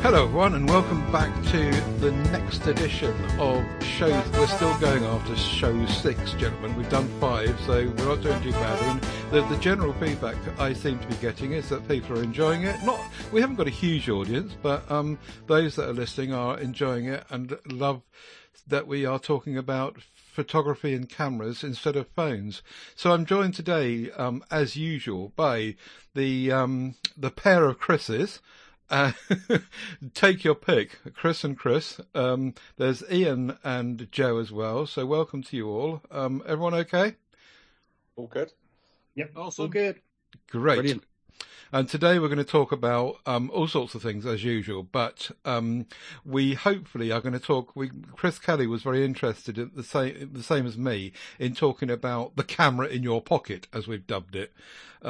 Hello everyone and welcome back to the next edition of shows. We're still going after show 6, gentlemen. We've done 5, so we're not doing too bad. And the general feedback that I seem to be getting is that people are enjoying it. We haven't got a huge audience, but those that are listening are enjoying it and love that we are talking about photography and cameras instead of phones. So I'm joined today, as usual, by the pair of Chris's. Take your pick, Chris and Chris. There's Ian and Joe as well. So welcome to you all. Everyone okay? All good. Yep. Awesome. All good. Great. Brilliant. And today we're going to talk about all sorts of things as usual, but we hopefully are going to talk. Chris Kelly was very interested in the same as me in talking about the camera in your pocket, as we've dubbed it.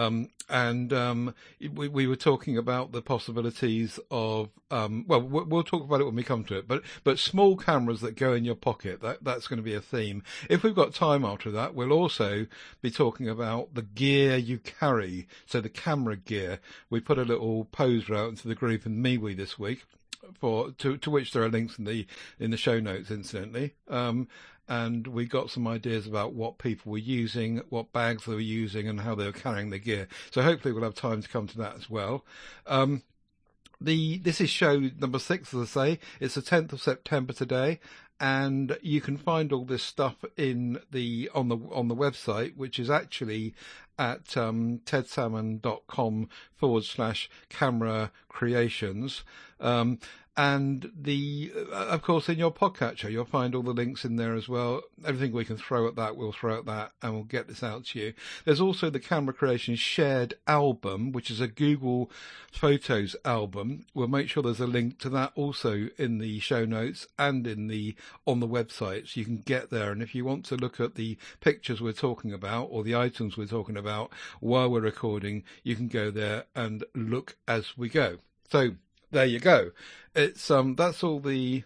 We were talking about the possibilities of we'll talk about it when we come to it, but small cameras that go in your pocket, that's going to be a theme. If we've got time after that, we'll also be talking about the gear you carry, so the camera gear. We put a little poster out into the group in MeWe this week to which there are links in the show notes, incidentally. And we got some ideas about what people were using, what bags they were using, and how they were carrying their gear. So hopefully we'll have time to come to that as well. This is show number 6, as I say. It's the 10th of September today, and you can find all this stuff on the website, which is actually at tedsalmon.com/camera creations. And of course, in your podcatcher, you'll find all the links in there as well. Everything we can throw at that, we'll throw at that, and we'll get this out to you. There's also the Camera Creations shared album, which is a Google Photos album. We'll make sure there's a link to that also in the show notes and on the website, so you can get there. And if you want to look at the pictures we're talking about or the items we're talking about while we're recording, you can go there and look as we go. So there you go. It's that's all the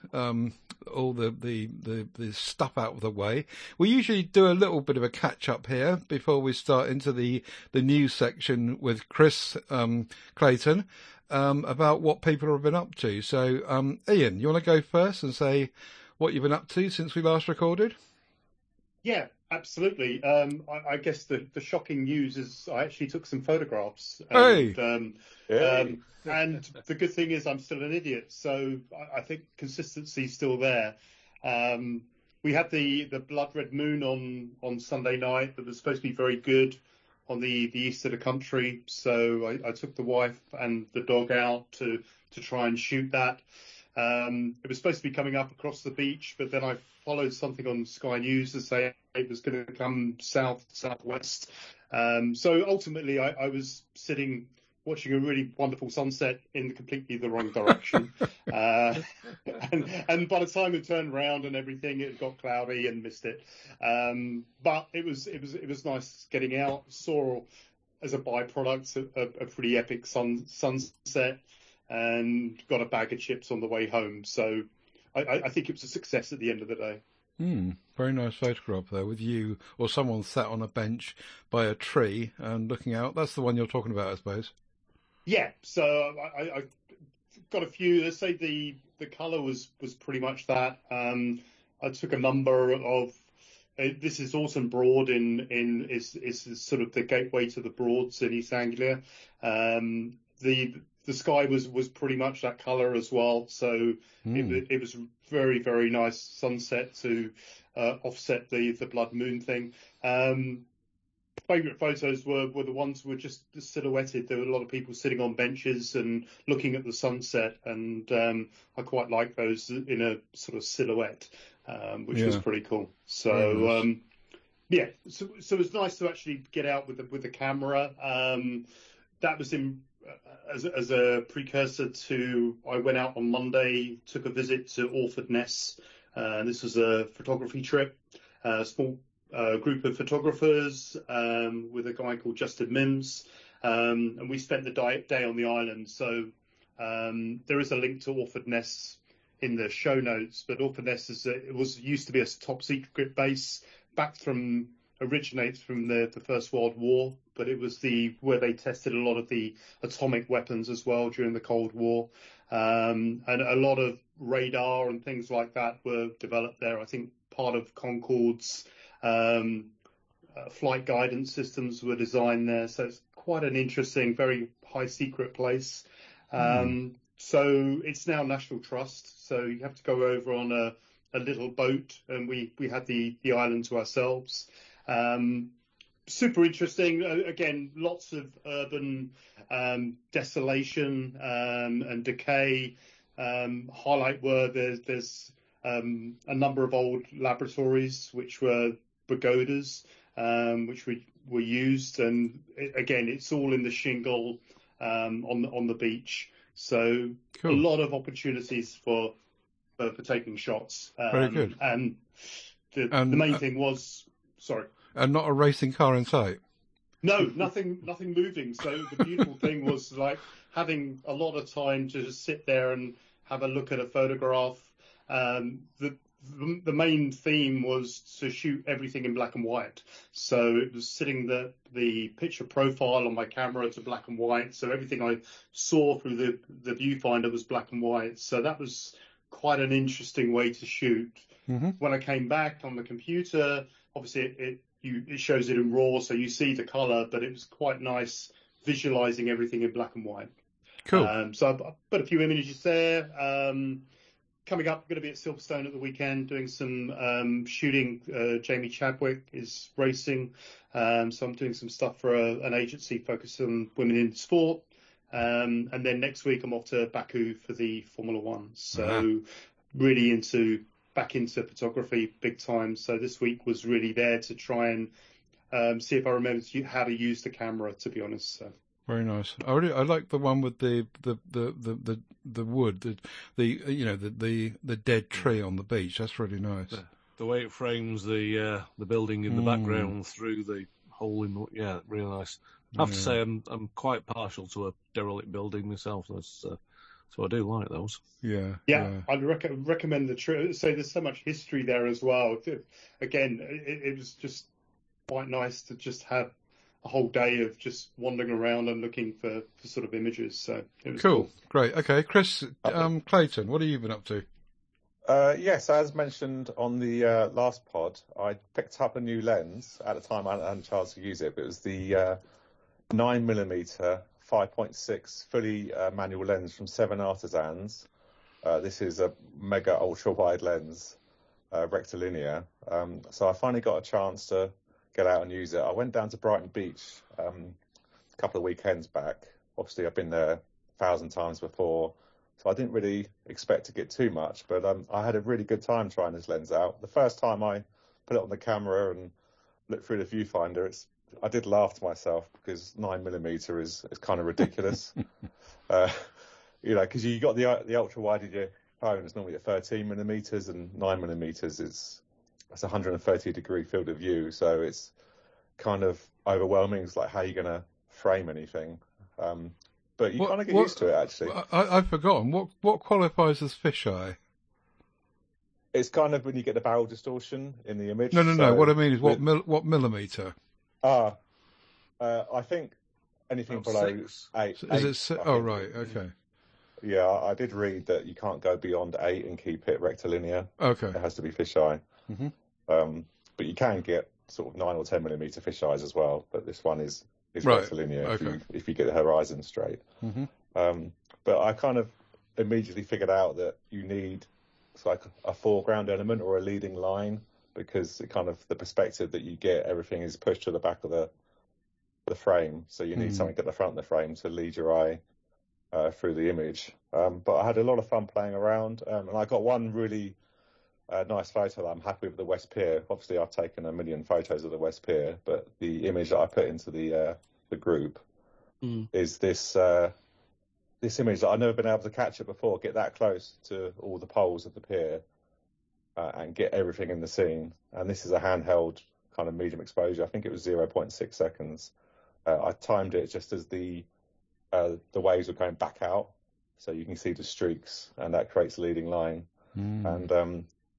stuff out of the way. We usually do a little bit of a catch up here before we start into the news section with Chris Clayton about what people have been up to. So Ian, you want to go first and say what you've been up to since we last recorded? Yeah, absolutely. I guess the shocking news is I actually took some photographs. And, and the good thing is I'm still an idiot, so I think consistency's still there. We had the blood red moon on Sunday night that was supposed to be very good on the east of the country. So I took the wife and the dog out to try and shoot that. It was supposed to be coming up across the beach, but then I followed something on Sky News to say it was going to come southwest. So ultimately, I was sitting watching a really wonderful sunset in completely the wrong direction. And by the time it turned around and everything, it got cloudy and missed it. But it was nice getting out. Saw as a byproduct a pretty epic sunset. And got a bag of chips on the way home. So I think it was a success at the end of the day. Very nice photograph there with you or someone sat on a bench by a tree and looking out. That's the one you're talking about, I suppose. Yeah, so I got a few. Let's say the colour was pretty much that. I took a number of. This is Orton Broad is sort of the gateway to the Broads in East Anglia. The sky was pretty much that colour as well, so it was very, very nice sunset to offset the blood moon thing. Favourite photos were the ones who were just silhouetted. There were a lot of people sitting on benches and looking at the sunset, and I quite like those in a sort of silhouette, which was pretty cool. So nice. So it was nice to actually get out with the camera. That was in. As a precursor to, I went out on Monday, took a visit to Orford Ness. This was a photography trip, a small group of photographers with a guy called Justin Mims. And we spent the day on the island. So there is a link to Orford Ness in the show notes. But Orford Ness used to be a top secret base back from originates from the First World War, but it was where they tested a lot of the atomic weapons as well during the Cold War. And a lot of radar and things like that were developed there. I think part of Concorde's flight guidance systems were designed there. So it's quite an interesting, very high secret place. So it's now National Trust. So you have to go over on a little boat, and we had the island to ourselves. Super interesting. Again, lots of urban desolation and decay. Highlight were there's a number of old laboratories which were pagodas, which were used, and again, it's all in the shingle on the beach. So cool. A lot of opportunities for taking shots. Very good. And the main thing was, sorry. And not a racing car in sight. No, nothing moving. So the beautiful thing was like having a lot of time to just sit there and have a look at a photograph. The main theme was to shoot everything in black and white. So it was setting the picture profile on my camera to black and white. So everything I saw through the viewfinder was black and white. So that was quite an interesting way to shoot. Mm-hmm. When I came back on the computer, obviously it shows it in RAW, so you see the color, but it was quite nice visualizing everything in black and white. Cool. So I put a few images there. Coming up, going to be at Silverstone at the weekend doing some shooting. Jamie Chadwick is racing. So I'm doing some stuff for an agency focused on women in sport. And then next week I'm off to Baku for the Formula One. So really back into photography big time. So this week was really there to try and see if I remember how to use the camera, to be honest. So. Very nice. I like the one with the wood, the dead tree on the beach. That's really nice. The way it frames the building in the background through the hole in really nice. I have to say I'm quite partial to a derelict building myself. So I do like those. Yeah. I'd recommend the trip. So there's so much history there as well. Again, it was just quite nice to just have a whole day of just wandering around and looking for sort of images. So it was cool. Great. Okay, Chris Clayton, what have you been up to? Yes, as mentioned on the last pod, I picked up a new lens. At the time, I hadn't a chance to use it, but it was the 9mm 5.6 fully manual lens from Seven Artisans. This is a mega ultra wide lens, rectilinear. So I finally got a chance to get out and use it. I went down to Brighton Beach a couple of weekends back. Obviously, I've been there 1,000 times before, so I didn't really expect to get too much. But I had a really good time trying this lens out. The first time I put it on the camera and looked through the viewfinder, I did laugh to myself because 9mm is kind of ridiculous. Because you got the ultra wide of your phone is normally at 13mm, and 9mm is 130 degree field of view, so it's kind of overwhelming. It's like, how are you going to frame anything? But you kind of get used to it, actually. I've forgotten. What qualifies as fisheye? It's kind of when you get the barrel distortion in the image. No. What I mean is what millimeter? I think anything below 8. Is it? Oh, right. Okay. Yeah, I did read that you can't go beyond 8 and keep it rectilinear. Okay. It has to be fisheye. Mm-hmm. But you can get sort of 9 or 10mm fisheyes as well. But this one is right. Rectilinear if you get the horizon straight. Mm-hmm. But I kind of immediately figured out that you need like a foreground element or a leading line, because the perspective that you get, everything is pushed to the back of the frame. So you need something at the front of the frame to lead your eye through the image. But I had a lot of fun playing around, and I got one really nice photo that I'm happy with, the West Pier. Obviously, I've taken a million photos of the West Pier, but the image that I put into the group is this image that I've never been able to capture before. Get that close to all the poles of the pier and get everything in the scene. And this is a handheld kind of medium exposure. I think it was 0.6 seconds. I timed it just as the waves were going back out, so you can see the streaks, and that creates a leading line. And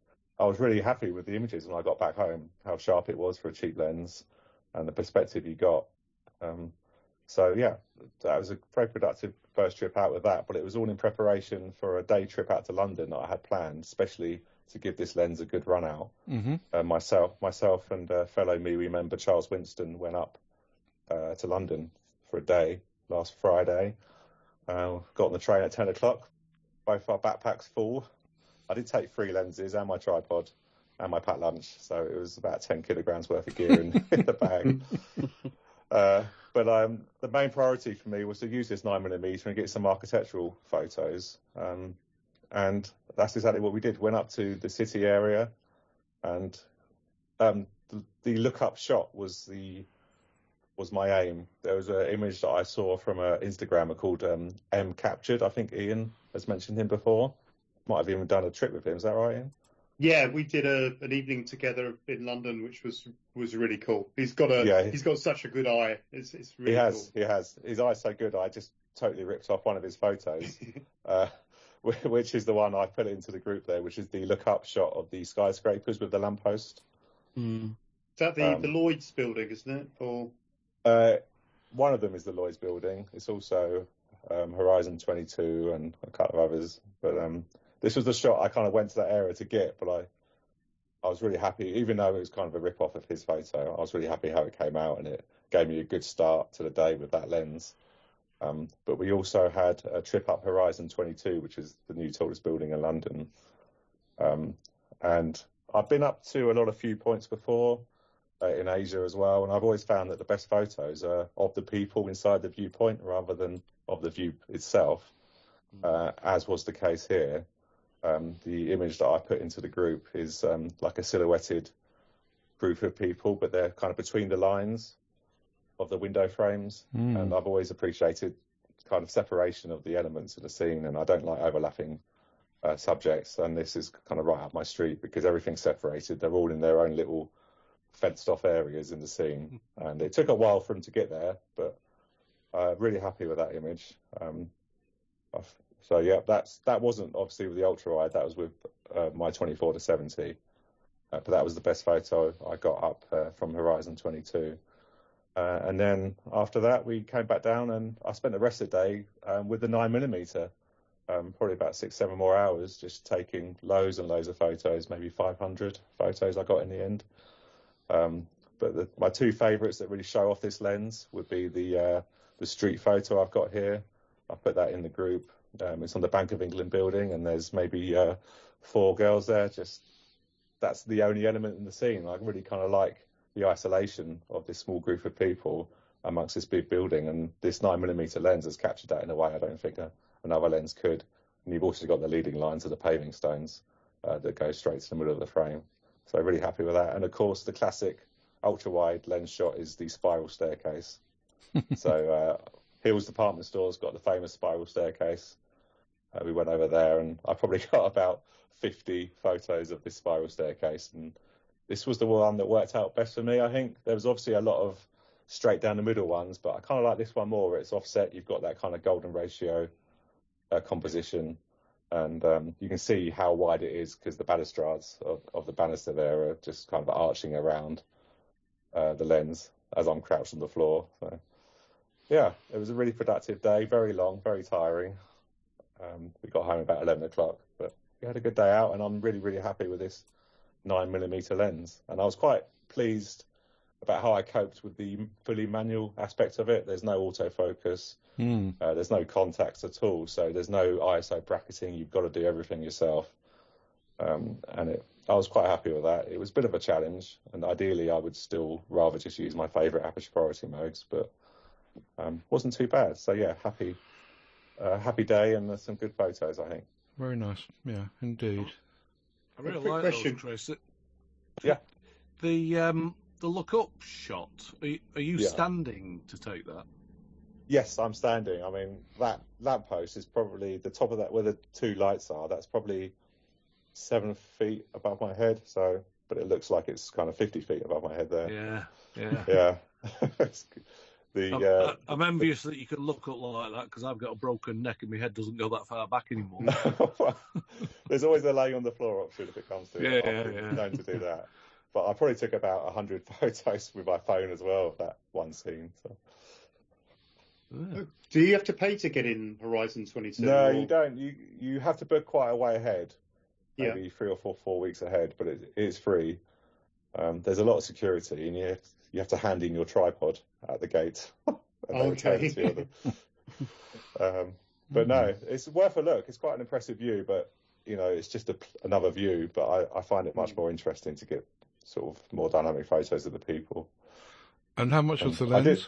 I was really happy with the images when I got back home, how sharp it was for a cheap lens and the perspective you got. So yeah, that was a very productive first trip out with that, but it was all in preparation for a day trip out to London that I had planned, especially to give this lens a good run out. Mm-hmm. Myself and fellow MeWe member Charles Winston went up to London for a day last Friday. Got on the train at 10 o'clock, both our backpacks full. I did take 3 lenses and my tripod and my packed lunch, so it was about 10 kilograms worth of gear in the bag. But the main priority for me was to use this 9mm and get some architectural photos. And that's exactly what we did. Went up to the city area, and the look-up shot was my aim. There was an image that I saw from an Instagrammer called M Captured. I think Ian has mentioned him before. Might have even done a trip with him. Is that right, Ian? Yeah, we did an evening together in London, which was really cool. He's got such a good eye. It's really cool. He has. His eye's so good. I just totally ripped off one of his photos, which is the one I put into the group there, which is the look-up shot of the skyscrapers with the lamppost. Mm. Is that the Lloyd's building, isn't it? Or one of them is the Lloyd's building. It's also Horizon 22 and a couple of others, but this was the shot I kind of went to that area to get, but I was really happy, even though it was kind of a rip-off of his photo. I was really happy how it came out, and it gave me a good start to the day with that lens. But we also had a trip up Horizon 22, which is the new tallest building in London. And I've been up to a lot of viewpoints before in Asia as well, and I've always found that the best photos are of the people inside the viewpoint rather than of the view itself, as was the case here. The image that I put into the group is like a silhouetted group of people, but they're kind of between the lines of the window frames. And I've always appreciated kind of separation of the elements of the scene, and I don't like overlapping subjects. And this is kind of right up my street because everything's separated. They're all in their own little fenced off areas in the scene. And it took a while for them to get there, but really happy with that image. So yeah, that wasn't obviously with the ultra wide. That was with my 24-70, but that was the best photo I got up from Horizon 22. And then after that, we came back down, and I spent the rest of the day with the 9mm, probably about 6-7 more hours, just taking loads and loads of photos, maybe 500 photos I got in the end. But my 2 favourites that really show off this lens would be the street photo I've got here. I put that in the group. It's on the Bank of England building, and there's maybe 4 girls there. Just that's the only element in the scene. I really kind of like the isolation of this small group of people amongst this big building, and this 9mm lens has captured that in a way I don't think another lens could. And you've also got the leading lines of the paving stones that go straight to the middle of the frame. So really happy with that. And of course, the classic ultra-wide lens shot is the spiral staircase. So Hills Department Store's got the famous spiral staircase. We went over there, and I probably got about 50 photos of this spiral staircase, and this was the one that worked out best for me, I think. There was obviously a lot of straight down the middle ones, but I kind of like this one more. It's offset. You've got that kind of golden ratio composition, and you can see how wide it is because the balustrades of the banister there are just kind of arching around the lens as I'm crouched on the floor. So, yeah, it was a really productive day, very long, very tiring. We got home about 11 o'clock, but we had a good day out, and I'm really, really happy with this 9mm lens. And I was quite pleased about how I coped with the fully manual aspect of it. There's no autofocus, there's no contacts at all, so there's no ISO bracketing. You've got to do everything yourself. I was quite happy with that. It was a bit of a challenge, and ideally I would still rather just use my favourite aperture priority modes, but wasn't too bad. So yeah, happy day, and some good photos, I think. Very nice. Yeah, indeed. I really like those, Chris. Yeah. The look up shot. Are you standing to take that? Yes, I'm standing. I mean, that lamppost is probably the top of that where the 2 lights are. That's probably 7 feet above my head. So, but it looks like it's kind of 50 feet above my head there. Yeah. I'm envious that you can look up like that because I've got a broken neck and my head doesn't go that far back anymore. Well, there's always a laying on the floor option if it comes to it. I've been known to do that. But I probably took about 100 photos with my phone as well of that one scene. So. Do you have to pay to get in Horizon 22? No, you don't. You have to book quite a way ahead, maybe 3 or 4 weeks ahead, but it's free. There's a lot of security, and you have to hand in your tripod at the gate. Okay. But no, it's worth a look. It's quite an impressive view, but it's just another view. But I find it much more interesting to get sort of more dynamic photos of the people. And how much was the lens?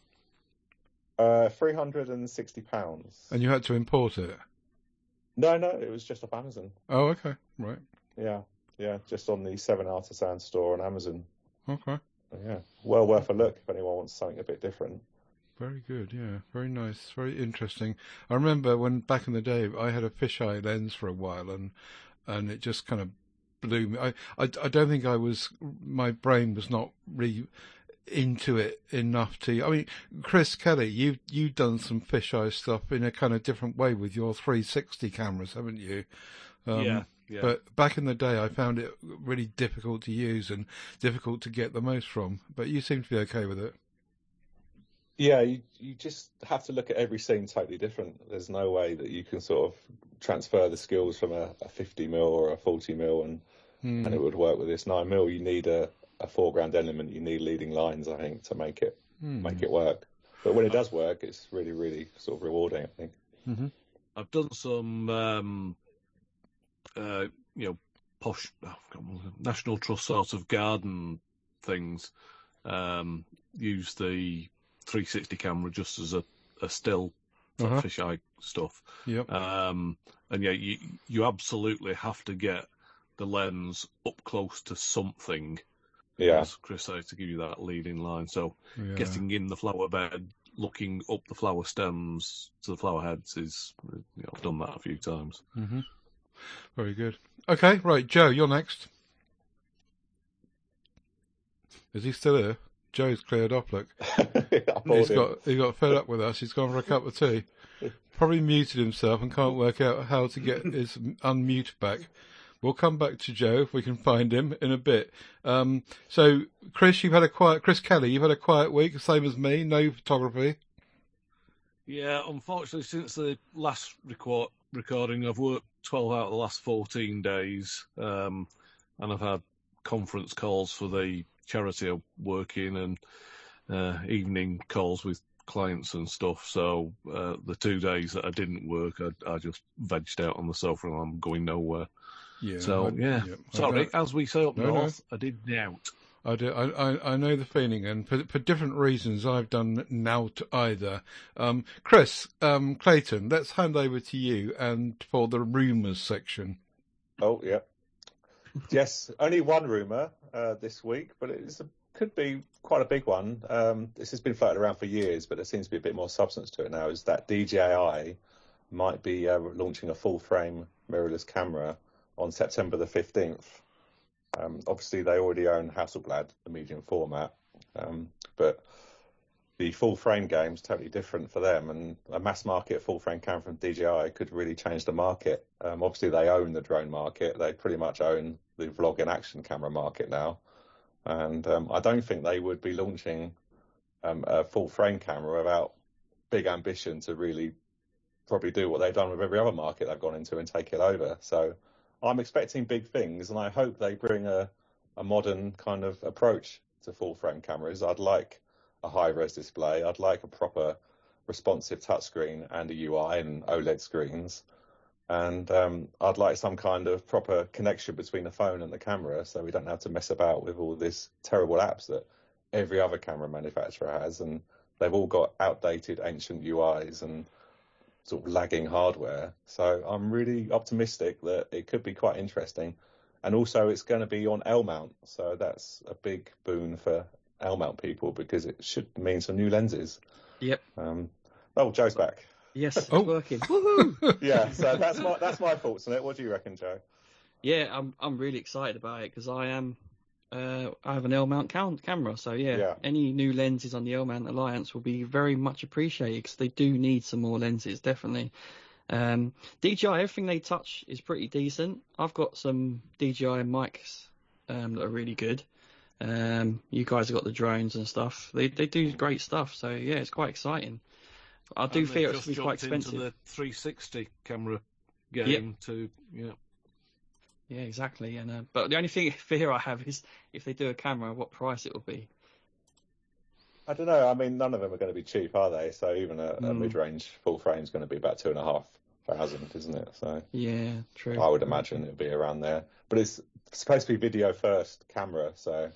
£360. And you had to import it? No, it was just off Amazon. Oh, okay, right. Yeah, just on the 7 Artisan store on Amazon. Okay. Yeah, well worth a look if anyone wants something a bit different. Very good, yeah. Very nice, very interesting. I remember when back in the day I had a fisheye lens for a while and it just kind of blew me. I don't think my brain was not really into it enough to. I mean, Chris Kelly, you've done some fisheye stuff in a kind of different way with your 360 cameras, haven't you? Yeah. But back in the day, I found it really difficult to use and difficult to get the most from. But you seem to be okay with it. Yeah, you just have to look at every scene totally different. There's no way that you can sort of transfer the skills from a 50mm or a 40mm and it would work with this 9mm. You need a foreground element. You need leading lines, I think, to make it work. But when it does work, it's really, really sort of rewarding, I think. Mm-hmm. I've done some, posh National Trust sort of garden things. Use the 360 camera just as a still for fisheye stuff. Yep. And you absolutely have to get the lens up close to something. Yeah. As Chris says, to give you that leading line. So getting in the flower bed, looking up the flower stems to the flower heads is, I've done that a few times. Mm-hmm. Very good. Okay, right, Joe, you're next. Is he still here? Joe's cleared up, look. He got fed up with us. He's gone for a cup of tea. Probably muted himself and can't work out how to get his unmute back. We'll come back to Joe if we can find him in a bit. So, Chris Kelly, you've had a quiet week, same as me. No photography. Yeah, unfortunately, since the last recording, I've worked 12 out of the last 14 days, and I've had conference calls for the charity I work in and evening calls with clients and stuff. So the 2 days that I didn't work, I just vegged out on the sofa and I'm going nowhere. Yeah. Sorry, as we say up north, I did nout. I know the feeling, and for different reasons, I've done nout either. Chris, Clayton, let's hand over to you and for the rumours section. Oh, yeah. Yes, only one rumour this week, but could be quite a big one. This has been floated around for years, but there seems to be a bit more substance to it now, is that DJI might be launching a full-frame mirrorless camera on September the 15th. Obviously, they already own Hasselblad, the medium format, but the full-frame game's totally different for them, and a mass-market full-frame camera from DJI could really change the market. Obviously, they own the drone market. They pretty much own the vlog and action camera market now, and I don't think they would be launching a full-frame camera without big ambition to really probably do what they've done with every other market they've gone into and take it over. So I'm expecting big things, and I hope they bring a modern kind of approach to full-frame cameras. I'd like a high-res display. I'd like a proper responsive touchscreen and a UI and OLED screens. And I'd like some kind of proper connection between the phone and the camera so we don't have to mess about with all this terrible apps that every other camera manufacturer has. And they've all got outdated, ancient UIs and sort of lagging hardware. So I'm really optimistic that it could be quite interesting. And also it's going to be on L-mount. So that's a big boon for L-mount people because it should mean some new lenses. Yep. Joe's back. Yes, it's working. Woohoo! Yeah, so that's my thoughts on it. What do you reckon, Joe? Yeah, I'm really excited about it because I am I have an L-mount camera, so any new lenses on the L-mount Alliance will be very much appreciated because they do need some more lenses, definitely. DJI, everything they touch is pretty decent. I've got some DJI mics that are really good. You guys have got the drones and stuff. They do great stuff, so yeah, it's quite exciting. I do fear it's going to be quite expensive. Into the 360 camera game too. Yeah, exactly. And but the only fear I have is if they do a camera, what price it will be. I don't know. I mean, none of them are going to be cheap, are they? So even a mid-range full frame is going to be about 2,500, isn't it? So yeah, true. I would imagine it would be around there. But it's supposed to be video first camera, so.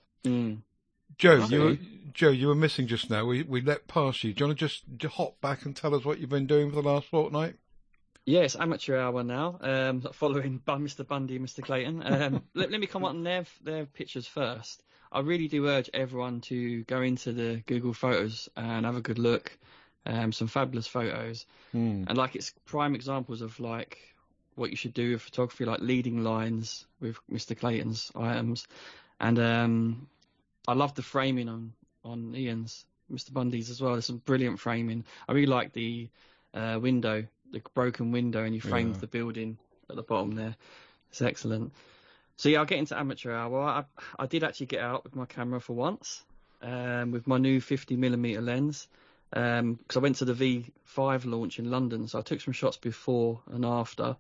Joe, you were missing just now. We let past you. Do you want to just hop back and tell us what you've been doing for the last fortnight? Yeah, it's amateur hour now. Following Mr. Bundy and Mr. Clayton. Let me come on their pictures first. I really do urge everyone to go into the Google Photos and have a good look. Some fabulous photos, and like it's prime examples of like what you should do with photography, like leading lines with Mr. Clayton's items, and I love the framing on Ian's, Mr. Bundy's as well. There's some brilliant framing. I really like the window, the broken window, and you framed the building at the bottom there. It's excellent. So yeah, I'll get into amateur hour. I did actually get out with my camera for once, with my new 50mm lens, because I went to the V5 launch in London, so I took some shots before and after.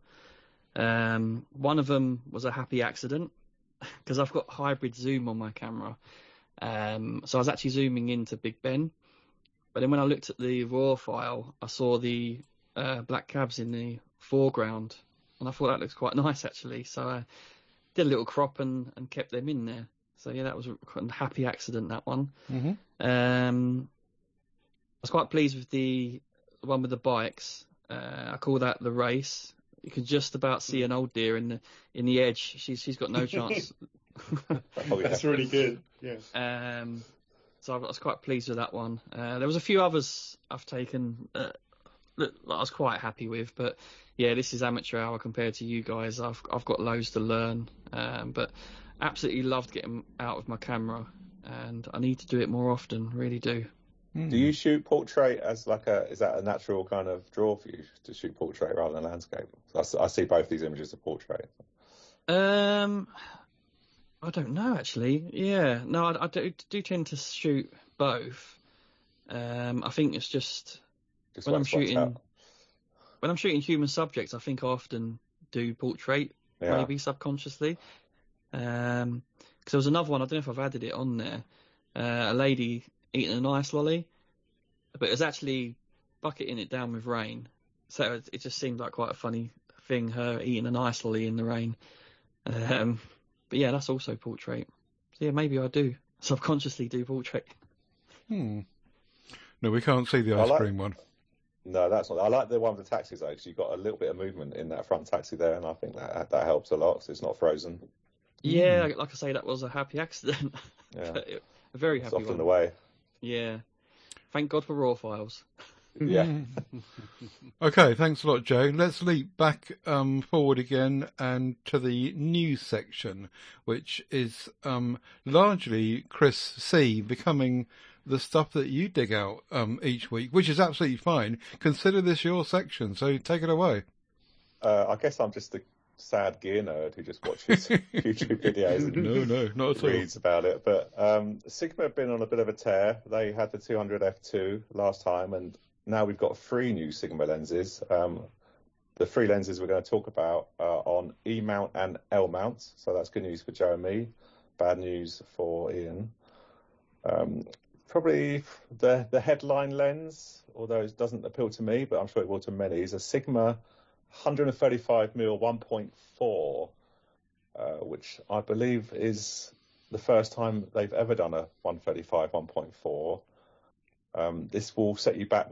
One of them was a happy accident because I've got hybrid zoom on my camera. So I was actually zooming into Big Ben, but then when I looked at the RAW file, I saw the black cabs in the foreground, and I thought that looks quite nice actually. So I did a little crop and kept them in there. So yeah, that was a happy accident, that one. I was quite pleased with the one with the bikes. I call that the race. You can just about see an old deer in the edge. She's got no chance. That's really good. Yeah. So I was quite pleased with that one. There was a few others I've taken that I was quite happy with, but yeah, this is amateur hour compared to you guys. I've got loads to learn, but absolutely loved getting out with my camera, and I need to do it more often. Really do. Do you shoot portrait as is that a natural kind of draw for you to shoot portrait rather than landscape? I see both these images of portrait. I don't know actually. Yeah, no, I do tend to shoot both. I think it's just when I'm shooting human subjects, I think I often do portrait, maybe subconsciously. Because there was another one, I don't know if I've added it on there, a lady eating an ice lolly, but it was actually bucketing it down with rain. So it just seemed like quite a funny thing, her eating an ice lolly in the rain. But yeah, that's also portrait. So yeah, maybe I do subconsciously do portrait. No, we can't see the ice cream one. No, that's not. I like the one with the taxis though, because you've got a little bit of movement in that front taxi there, and I think that helps a lot because it's not frozen. Yeah, like I say, that was a happy accident. Yeah, a very happy one. It's often the way. Yeah, thank God for RAW files. Yeah. Okay, thanks a lot, Joe. Let's leap back forward again and to the news section, which is largely Chris C. becoming the stuff that you dig out each week, which is absolutely fine. Consider this your section, so take it away. I guess I'm just a sad gear nerd who just watches YouTube videos and no, not at all. Reads about it. But Sigma have been on a bit of a tear. They had the 200 f2 last time, and now we've got 3 new Sigma lenses. The 3 lenses we're going to talk about are on E mount and L mounts. So that's good news for Joe and me. Bad news for Ian. Probably the headline lens, although it doesn't appeal to me, but I'm sure it will to many, is a Sigma 135mm 1.4, which I believe is the first time they've ever done a 135 1.4. This will set you back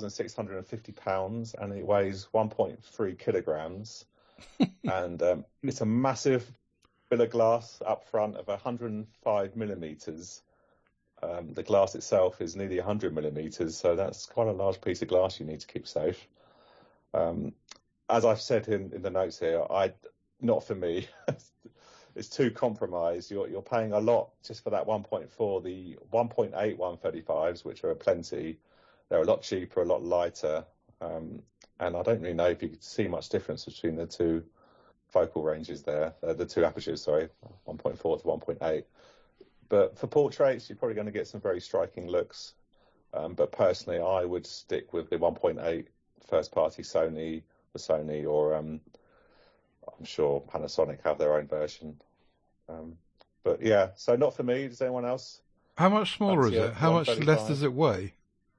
£1,650 and it weighs 1.3 kilograms. And it's a massive bill of glass up front of 105 millimeters. The glass itself is nearly 100 millimeters, so that's quite a large piece of glass you need to keep safe. As I've said in the notes here, not for me. it's too compromised. You're paying a lot just for that 1.4. The 1.8 135s, which are plenty, they're a lot cheaper, a lot lighter, and I don't really know if you could see much difference between the two focal ranges there, the two apertures, sorry, 1.4 to 1.8. But for portraits, you're probably going to get some very striking looks. But personally, I would stick with the 1.8 first-party Sony, or I'm sure Panasonic have their own version. But yeah, so not for me. Does anyone else? How much smaller is it? How much less does it weigh?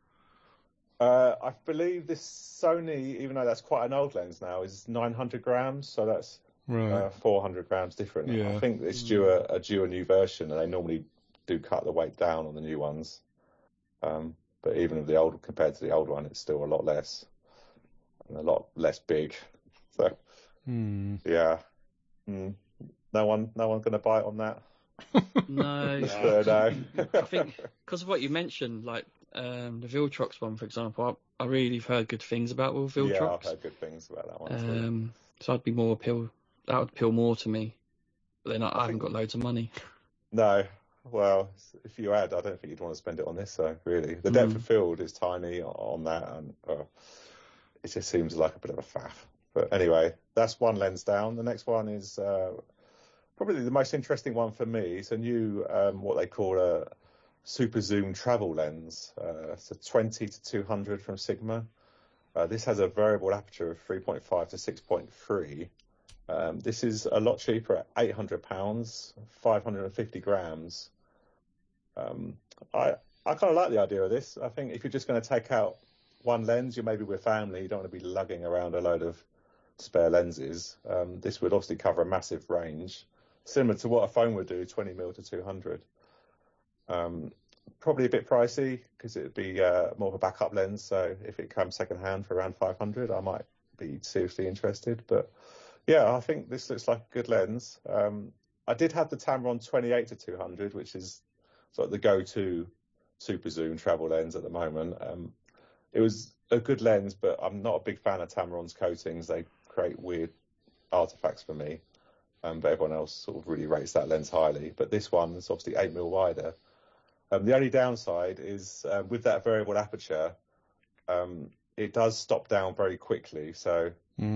I believe this Sony, even though that's quite an old lens now, is 900 grams. So that's 400 grams different. Yeah. I think it's due a new version, and they normally do cut the weight down on the new ones. But even with the old, compared to the old one, it's still a lot less and a lot less big. So yeah, no one going to bite on that. No. No. I think because of what you mentioned, like the Viltrox one, for example, I really have heard good things about Viltrox. Yeah, I've heard good things about that one. So I'd be more appeal. That would appeal more to me. But then I haven't got loads of money. No. Well, if you had, I don't think you'd want to spend it on this. So really, the depth of field is tiny on that, and it just seems like a bit of a faff. But anyway, that's one lens down. The next one is probably the most interesting one for me. It's a new what they call a super zoom travel lens. It's a 20 to 200 from Sigma. This has a variable aperture of 3.5 to 6.3. This is a lot cheaper at £800, 550 grams. I kind of like the idea of this. I think if you're just going to take out one lens, you're maybe with family, you don't want to be lugging around a load of spare lenses. This would obviously cover a massive range, similar to what a phone would do, 20mm to 200. Probably a bit pricey because it would be more of a backup lens. So if it comes second hand for around 500, I might be seriously interested. But yeah, I think this looks like a good lens. I did have the Tamron 28 to 200, which is sort of the go-to super zoom travel lens at the moment. It was a good lens, but I'm not a big fan of Tamron's coatings. They create weird artifacts for me. But everyone else sort of really rates that lens highly. But this one is obviously 8mm wider. The only downside is with that variable aperture, it does stop down very quickly. So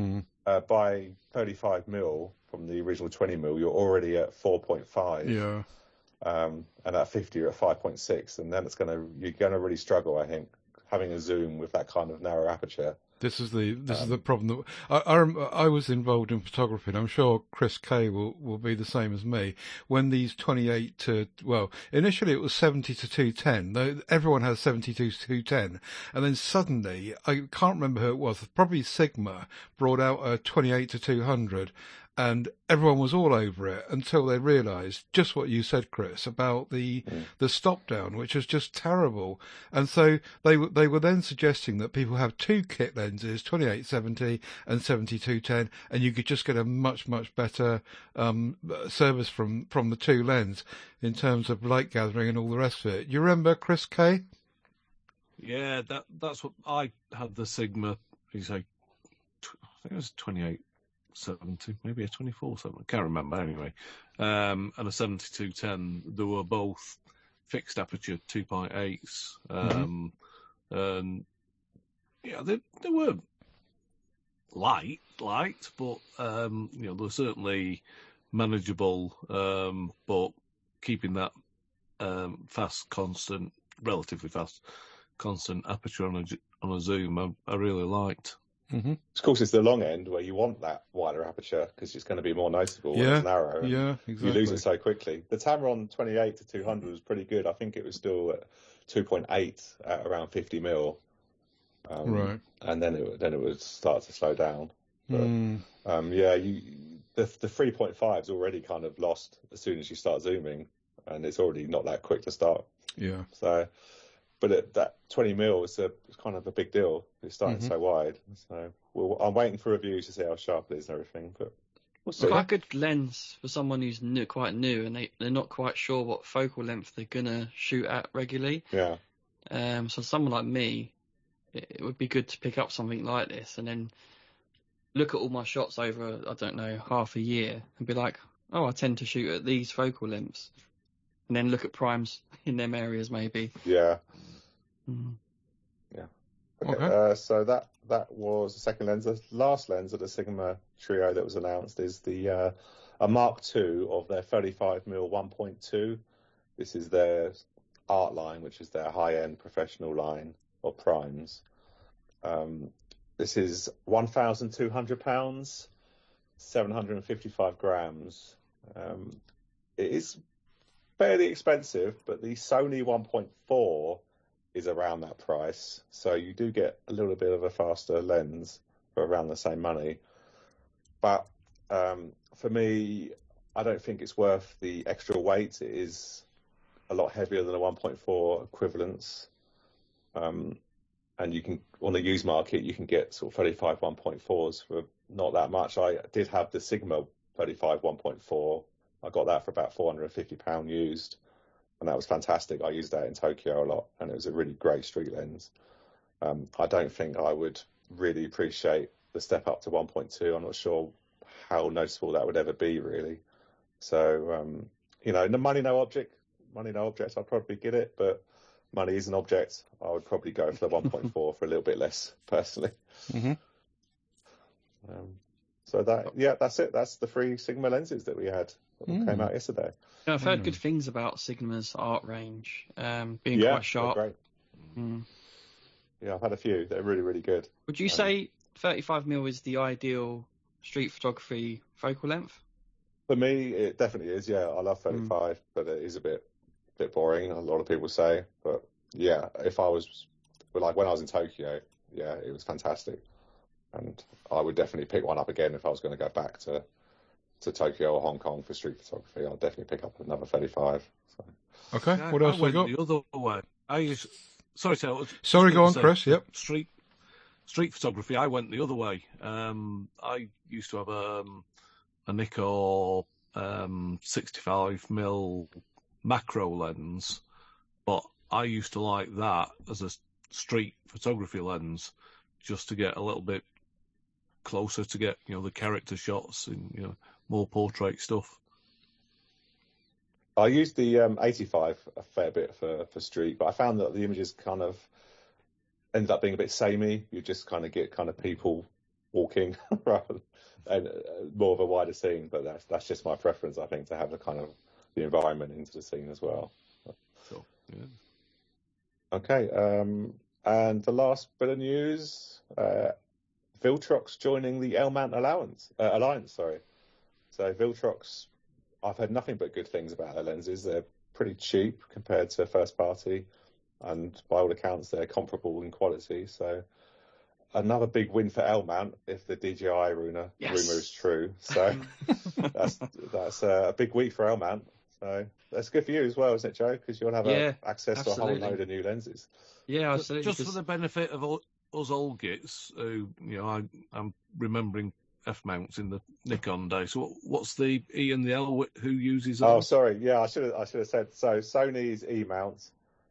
by 35mm from the original 20mm, you're already at 4.5. Yeah. And at 50, you're at 5.6, and then you're gonna really struggle, I think, having a zoom with that kind of narrow aperture. This is the problem that I was involved in photography, and I'm sure Chris Kay will be the same as me. When these 28 to, well, initially it was 70 to 210. Everyone has 72 to 210, and then suddenly, I can't remember who it was, probably Sigma brought out a 28 to 200. And everyone was all over it until they realised just what you said, Chris, about the stop down, which was just terrible. And so they were then suggesting that people have two kit lenses, 28-70 and 72-10, and you could just get a much, much better service from the two lens in terms of light gathering and all the rest of it. You remember, Chris Kay? Yeah, that's what I had, the Sigma. I think it was 28. 70, maybe a 24-70, I can't remember anyway. And a 72-10, they were both fixed aperture 2.8s. And yeah, they were light, but they were certainly manageable. But keeping that relatively fast, constant aperture on a zoom, I really liked. Mm-hmm. Of course, it's the long end where you want that wider aperture because it's going to be more noticeable when it's narrow. Yeah, exactly. You lose it so quickly. The Tamron 28 to 200 was pretty good. I think it was still at 2.8 at around 50mm. Right. And then it would start to slow down. But, the 3.5's already kind of lost as soon as you start zooming, and it's already not that quick to start. Yeah. So. But that 20mm is kind of a big deal. It's starting so wide. So I'm waiting for reviews to see how sharp it is and everything. But we'll see. It's quite a good lens for someone who's quite new and they're not quite sure what focal length they're going to shoot at regularly. Yeah. So someone like me, it would be good to pick up something like this and then look at all my shots over, I don't know, half a year and be like, I tend to shoot at these focal lengths, and then look at primes in them areas maybe. Yeah. Mm. Yeah. Okay. So that was the second lens. The last lens of the Sigma trio that was announced is a Mark II of their 35mm 1.2. This is their art line, which is their high-end professional line of primes. This is £1,200, 755 grams. It is fairly expensive, but the Sony 1.4 is around that price, so you do get a little bit of a faster lens for around the same money. But for me, I don't think it's worth the extra weight. It is a lot heavier than a 1.4 equivalence. And you can, on the used market, you can get sort of 35 1.4s for not that much. I did have the Sigma 35 1.4. I got that for about £450 used, and that was fantastic. I used that in Tokyo a lot, and it was a really great street lens. I don't think I would really appreciate the step up to 1.2. I'm not sure how noticeable that would ever be, really. So, no money, no object. Money, no object, I'd probably get it, but money is an object. I would probably go for the 1.4 for a little bit less, personally. Mm-hmm. So that's it. That's the 3 Sigma lenses that we had that came out yesterday. Yeah, I've heard good things about Sigma's art range, being quite sharp. Great. Yeah, I've had a few. They're really, really good. Would you say 35mm is the ideal street photography focal length? For me, it definitely is. Yeah, I love 35, but it is a bit boring. A lot of people say, but yeah, if I was when I was in Tokyo, yeah, it was fantastic, and I would definitely pick one up again if I was going to go back to Tokyo or Hong Kong for street photography. I'll definitely pick up another 35. So. Okay, what else we got? The other way. Sorry, go on, Chris. Yep. Street photography. I went the other way. I used to have a Nikkor 65mm macro lens, but I used to like that as a street photography lens, just to get a little bit closer to get the character shots and more portrait stuff. I used the 85 a fair bit for street, but I found that the images kind of ended up being a bit samey. You just kind of get people walking rather and more of a wider scene. But that's just my preference, I think, to have the environment into the scene as well. Sure. Yeah. Okay. And the last bit of news, Viltrox joining the L-mount Alliance. So Viltrox, I've heard nothing but good things about their lenses. They're pretty cheap compared to first party, and by all accounts, they're comparable in quality. So another big win for L-mount if the DJI rumor is true. So that's a big week for L-mount. So that's good for you as well, isn't it, Joe? Because you'll have access to a whole load of new lenses. Yeah, absolutely. Just for the benefit of us old gits, who I'm remembering F-mounts in the Nikon day. So what's the E and the L? Who uses those? Oh, sorry. Yeah, I should have said. So Sony's E mount,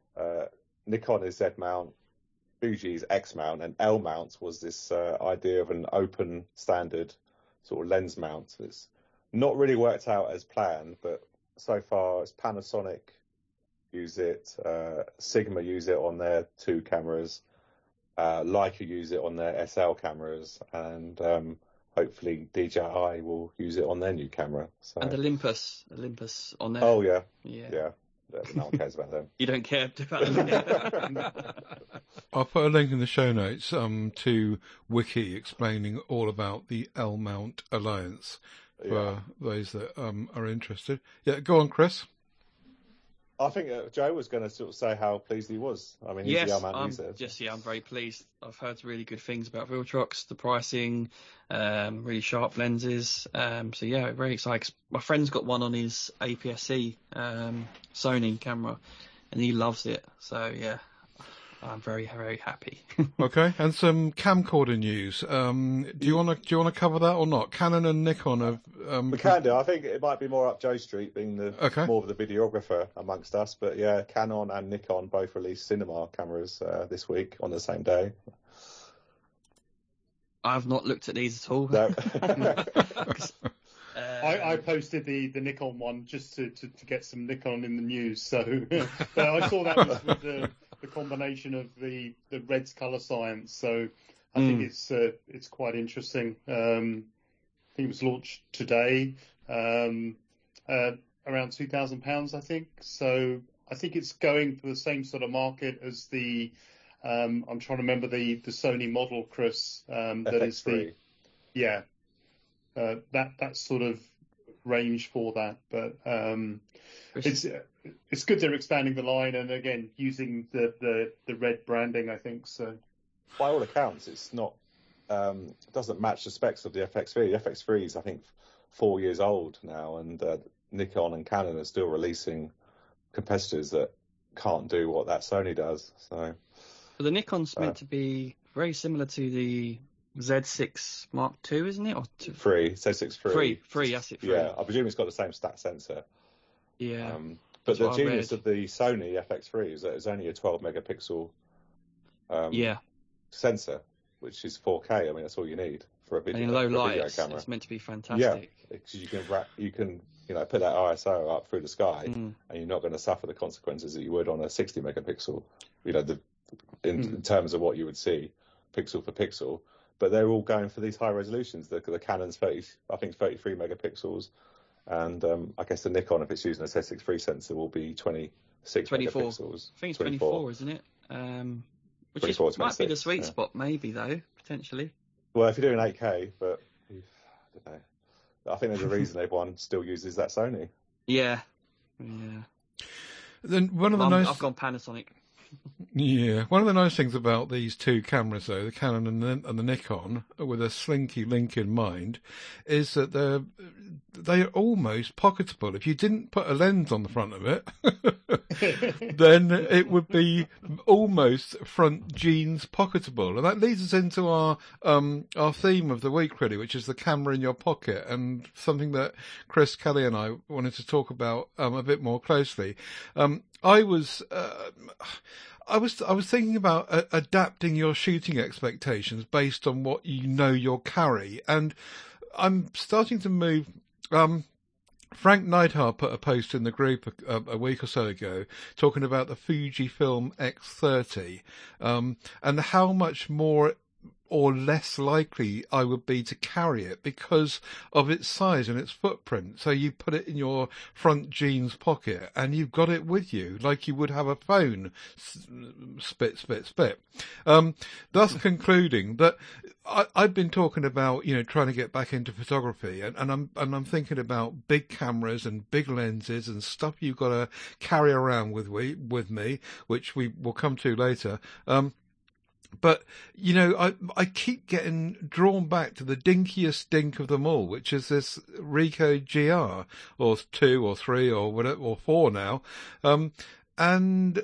Nikon is Z mount, Fuji's X mount, and L mount was this idea of an open standard sort of lens mount. It's not really worked out as planned, but so far it's Panasonic use it, Sigma use it on their 2 cameras, Leica use it on their SL cameras, and hopefully DJI will use it on their new camera. So. And Olympus on there. Oh yeah. No one cares about them. You don't care about them. I'll put a link in the show notes to Wiki explaining all about the L-mount Alliance for those that are interested. Yeah, go on, Chris. I think Joe was going to sort of say how pleased he was. I mean, he's the L-mount user. I'm very pleased. I've heard really good things about Viltrox, the pricing, really sharp lenses. So yeah, very excited. My friend's got one on his APS-C Sony camera, and he loves it. So yeah, I'm very, very happy. Okay, and some camcorder news. Do you want to cover that or not? Canon and Nikon have. We can do. I think it might be more up Joe Street, being more of the videographer amongst us. But yeah, Canon and Nikon both released cinema cameras this week on the same day. I've not looked at these at all. No. I posted the Nikon one just to get some Nikon in the news. So but I saw that was with the combination of the Red's colour science. So I think it's quite interesting. I think it was launched today, around £2,000, I think. So I think it's going for the same sort of market as the I'm trying to remember the Sony model, Chris. That FX3. Is that sort of range for that. But it's good they're expanding the line and again using the Red branding, I think. So by all accounts, it's not doesn't match the specs of the FX3. The FX3 is, I think, 4 years old now, and Nikon and Canon are still releasing competitors that can't do what that Sony does. So, but the Nikon's meant to be very similar to the Z6 Mark II, isn't it? Or Z6 III. Three, that's it. Yeah, I presume it's got the same stat sensor. Yeah. But the genius of the Sony FX3 is that it's only a 12 megapixel sensor, which is 4K. I mean, that's all you need for a video. And in low light, camera. it's meant to be fantastic. Yeah, because you can put that ISO up through the sky, and you're not going to suffer the consequences that you would on a 60 megapixel. In terms of what you would see pixel for pixel. But they're all going for these high resolutions. The Canon's 33 megapixels, and I guess the Nikon, if it's using a Z6 III sensor, will be 24 megapixels. I think it's 24, isn't it? Which 24, might be the sweet spot, maybe, though, potentially. Well, if you're doing 8K, but I don't know. I think there's a reason everyone still uses that Sony. Yeah. Then I've gone Panasonic. Yeah, one of the nice things about these two cameras, though, the Canon and the Nikon, with a slinky link in mind, is that they're almost pocketable. If you didn't put a lens on the front of it, then it would be almost front jeans pocketable. And that leads us into our theme of the week, really, which is the camera in your pocket, and something that Chris Kelly and I wanted to talk about a bit more closely. I was thinking about adapting your shooting expectations based on what you'll carry, and I'm starting to move. Frank Neidhart put a post in the group a week or so ago talking about the Fujifilm X30 and how much more or less likely I would be to carry it because of its size and its footprint. So you put it in your front jeans pocket and you've got it with you like you would have a phone. Spit. Thus concluding that I've been talking about, trying to get back into photography and I'm thinking about big cameras and big lenses and stuff you've got to carry around with me, which we will come to later. But, I keep getting drawn back to the dinkiest dink of them all, which is this Ricoh GR, or 2 or 3 or whatever, or 4 now. And,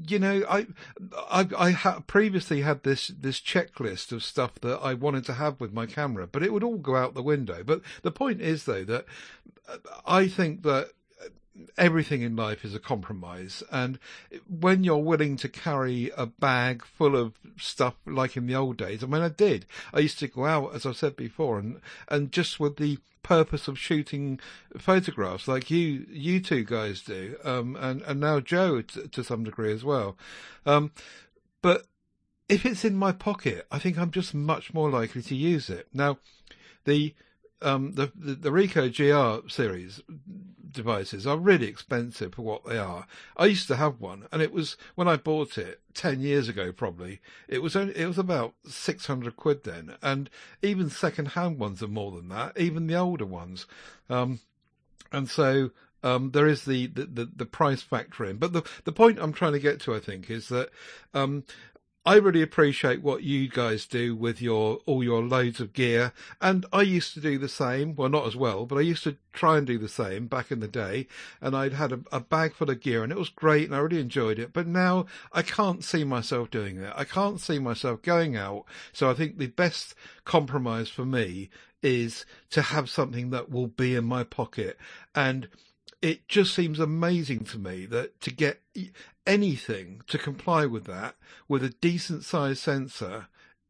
I previously had this checklist of stuff that I wanted to have with my camera, but it would all go out the window. But the point is, though, that I think that everything in life is a compromise, and when you're willing to carry a bag full of stuff like in the old days, I used to go out, as I've said before, and just with the purpose of shooting photographs like you two guys do, and now Joe to some degree as well. But if it's in my pocket, I think I'm just much more likely to use it. Now, the Ricoh GR series devices are really expensive for what they are. I used to have one, and it was, when I bought it 10 years ago probably, it was about 600 quid then, and even second-hand ones are more than that, even the older ones. And so there is the price factor in. But the point I'm trying to get to, I think, is that I really appreciate what you guys do with all your loads of gear, and I used to do the same. Well, not as well, but I used to try and do the same back in the day, and I'd had a bag full of gear, and it was great, and I really enjoyed it. But now I can't see myself doing that. I can't see myself going out, so I think the best compromise for me is to have something that will be in my pocket, and it just seems amazing to me that to get anything to comply with that, with a decent size sensor,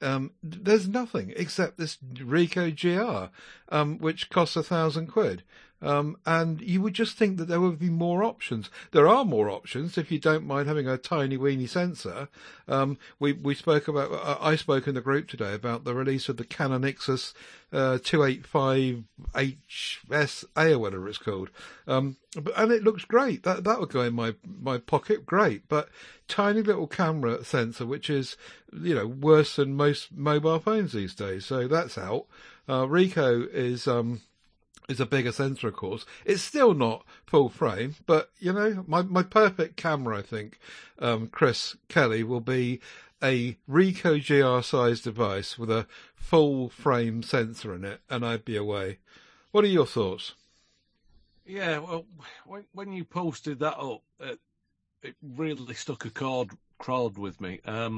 there's nothing except this Ricoh GR, which costs £1,000. And you would just think that there would be more options. There are more options if you don't mind having a tiny weeny sensor. We spoke about, I spoke in the group today about the release of the Canon Nixus 285 HSA or whatever it's called. And it looks great. That would go in my pocket, great. But tiny little camera sensor, which is, worse than most mobile phones these days. So that's out. Ricoh is a bigger sensor, of course. It's still not full frame, but, my perfect camera, I think, Chris Kelly, will be a Ricoh GR-sized device with a full frame sensor in it, and I'd be away. What are your thoughts? Yeah, well, when you posted that up, it really struck a chord with me.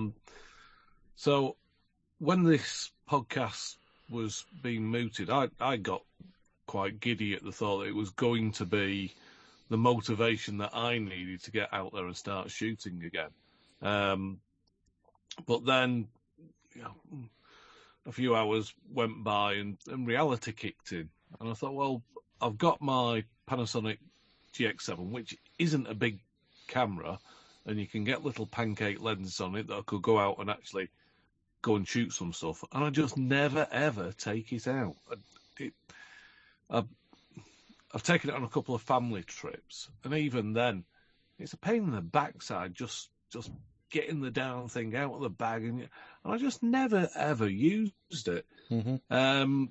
So when this podcast was being mooted, I got quite giddy at the thought that it was going to be the motivation that I needed to get out there and start shooting again. But then, a few hours went by and reality kicked in. And I thought, well, I've got my Panasonic GX7, which isn't a big camera, and you can get little pancake lenses on it that I could go out and actually go and shoot some stuff. And I just never, ever take it out. I've taken it on a couple of family trips, and even then, it's a pain in the backside just getting the darn thing out of the bag, and I just never ever used it. Mm-hmm.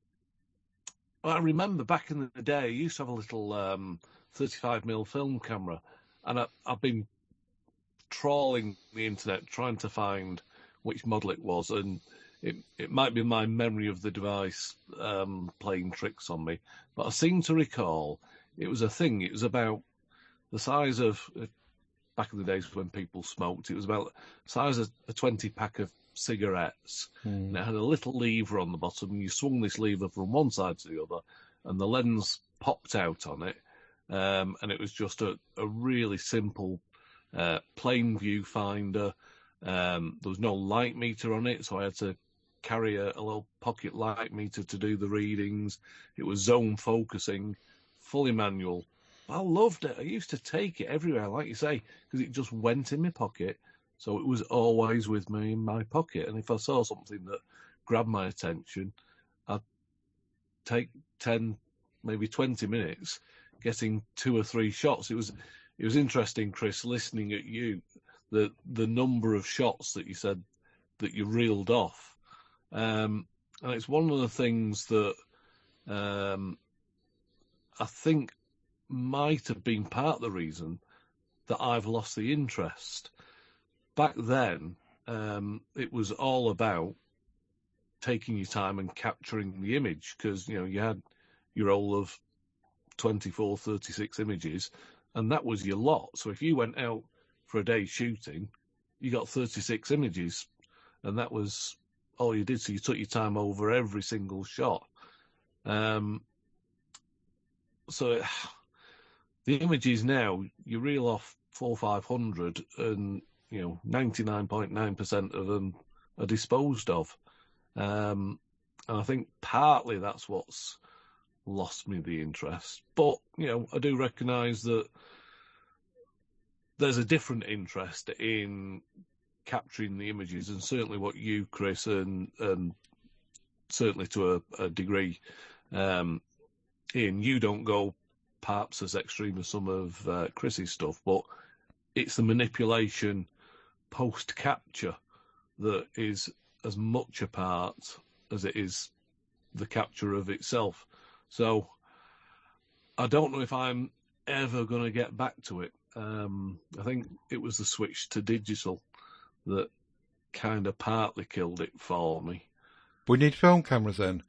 I remember back in the day, I used to have a little 35mm film camera, and I've been trawling the internet trying to find which model it was, and it might be my memory of the device playing tricks on me, but I seem to recall it was a thing. It was about the size of, back in the days when people smoked, it was about the size of a 20-pack of cigarettes. And it had a little lever on the bottom, and you swung this lever from one side to the other, and the lens popped out on it. And it was just a really simple plain viewfinder. There was no light meter on it, so I had to carry a little pocket light meter to do the readings. It was zone focusing, fully manual. I loved it. I used to take it everywhere, like you say, because it just went in my pocket. So it was always with me in my pocket. And if I saw something that grabbed my attention, I'd take 10, maybe 20 minutes getting 2 or 3 shots. It was interesting, Chris, listening at you, the number of shots that you said that you reeled off. And it's one of the things that I think might have been part of the reason that I've lost the interest. Back then, it was all about taking your time and capturing the image, because, you had your roll of 24, 36 images, and that was your lot. So if you went out for a day shooting, you got 36 images, and that was all you did. So you took your time over every single shot. So the images now, you reel off 400 or 500, and 99.9% of them are disposed of. And I think partly that's what's lost me the interest. But I do recognise that there's a different interest in capturing the images, and certainly what you, Chris, and certainly to a degree, Ian, you don't go perhaps as extreme as some of Chris's stuff, but it's the manipulation post-capture that is as much a part as it is the capture of itself. So I don't know if I'm ever going to get back to it. I think it was the switch to digital that kind of partly killed it for me. We need film cameras then.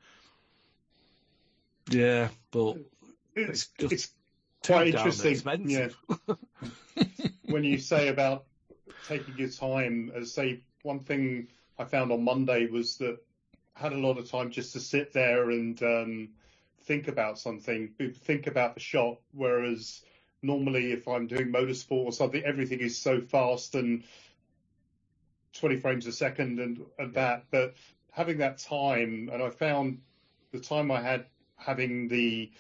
Yeah, but it's quite interesting. Yeah. When you say about taking your time, as say, one thing I found on Monday was that I had a lot of time just to sit there and think about something, think about the shot, whereas normally if I'm doing motorsport or something, everything is so fast and 20 frames a second and that, but having that time, and I found the time I had having the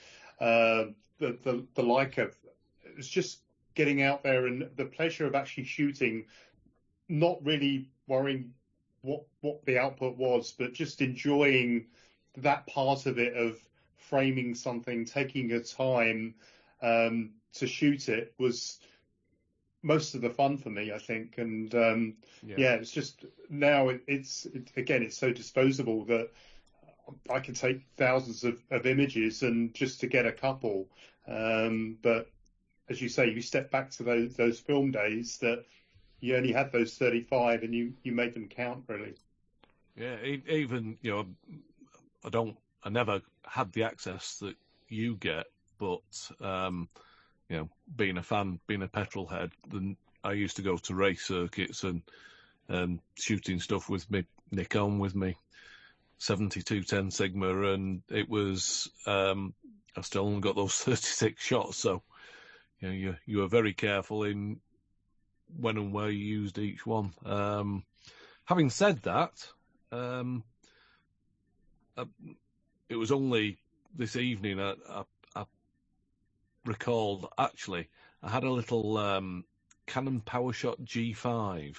Leica, it was just getting out there and the pleasure of actually shooting, not really worrying what the output was, but just enjoying that part of it of framing something, taking your time to shoot it was most of the fun for me, I think. And it's just now it's so disposable that I can take thousands of images and just to get a couple. But as you say, you step back to those film days that you only had those 35 and you made them count, really. Yeah, even, I never had the access that you get, but, being a fan, being a petrol head, then I used to go to race circuits and shooting stuff with me Nikon, with me 7210 Sigma, and it was, I've still only got those 36 shots, so, you were very careful in when and where you used each one. Having said that, it was only this evening I recalled, actually, I had a little Canon PowerShot G5.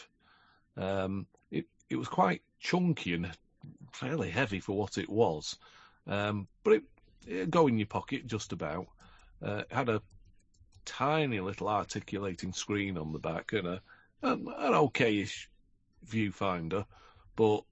It was quite chunky and fairly heavy for what it was, but it go in your pocket just about. It had a tiny little articulating screen on the back and an okayish viewfinder, but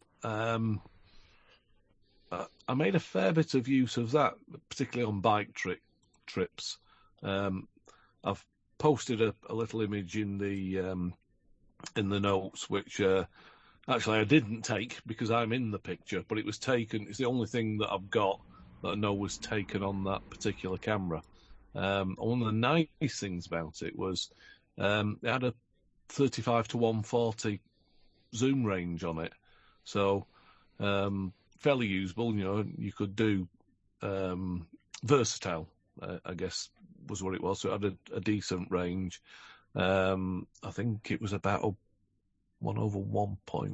I made a fair bit of use of that, particularly on bike trips. I've posted a little image in the notes, which actually I didn't take because I'm in the picture, but it was taken. It's the only thing that I've got that I know was taken on that particular camera. One of the nice things about it was it had a 35-140 zoom range on it, so fairly usable. You could do versatile, I guess was what it was. So it had a decent range. I think it was about 1/1.7,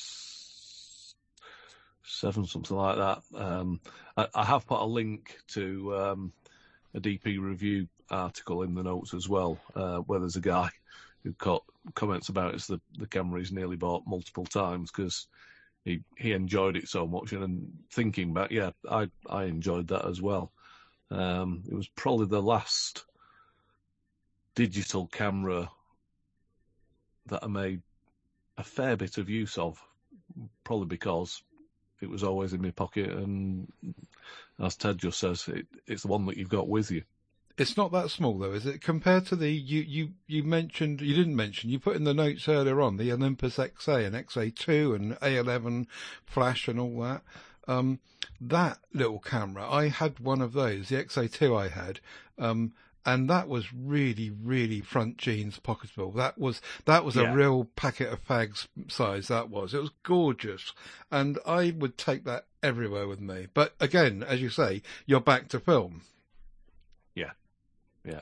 something like that. I have put a link to a DP review article in the notes as well, where there's a guy who comments about it. The camera he's nearly bought multiple times because he enjoyed it so much. And thinking back, I enjoyed that as well. It was probably the last digital camera that I made a fair bit of use of, probably because it was always in my pocket, and as Ted just says, it's the one that you've got with you. It's not that small though, is it? Compared to the you mentioned, you didn't mention, you put in the notes earlier on the Olympus XA and XA2 and A11 flash and all that. That little camera, I had one of those, the XA2 I had, and that was really, really front jeans pocketable. That was a real packet of fags size. It was gorgeous, and I would take that everywhere with me. But again, as you say, you're back to film. Yeah.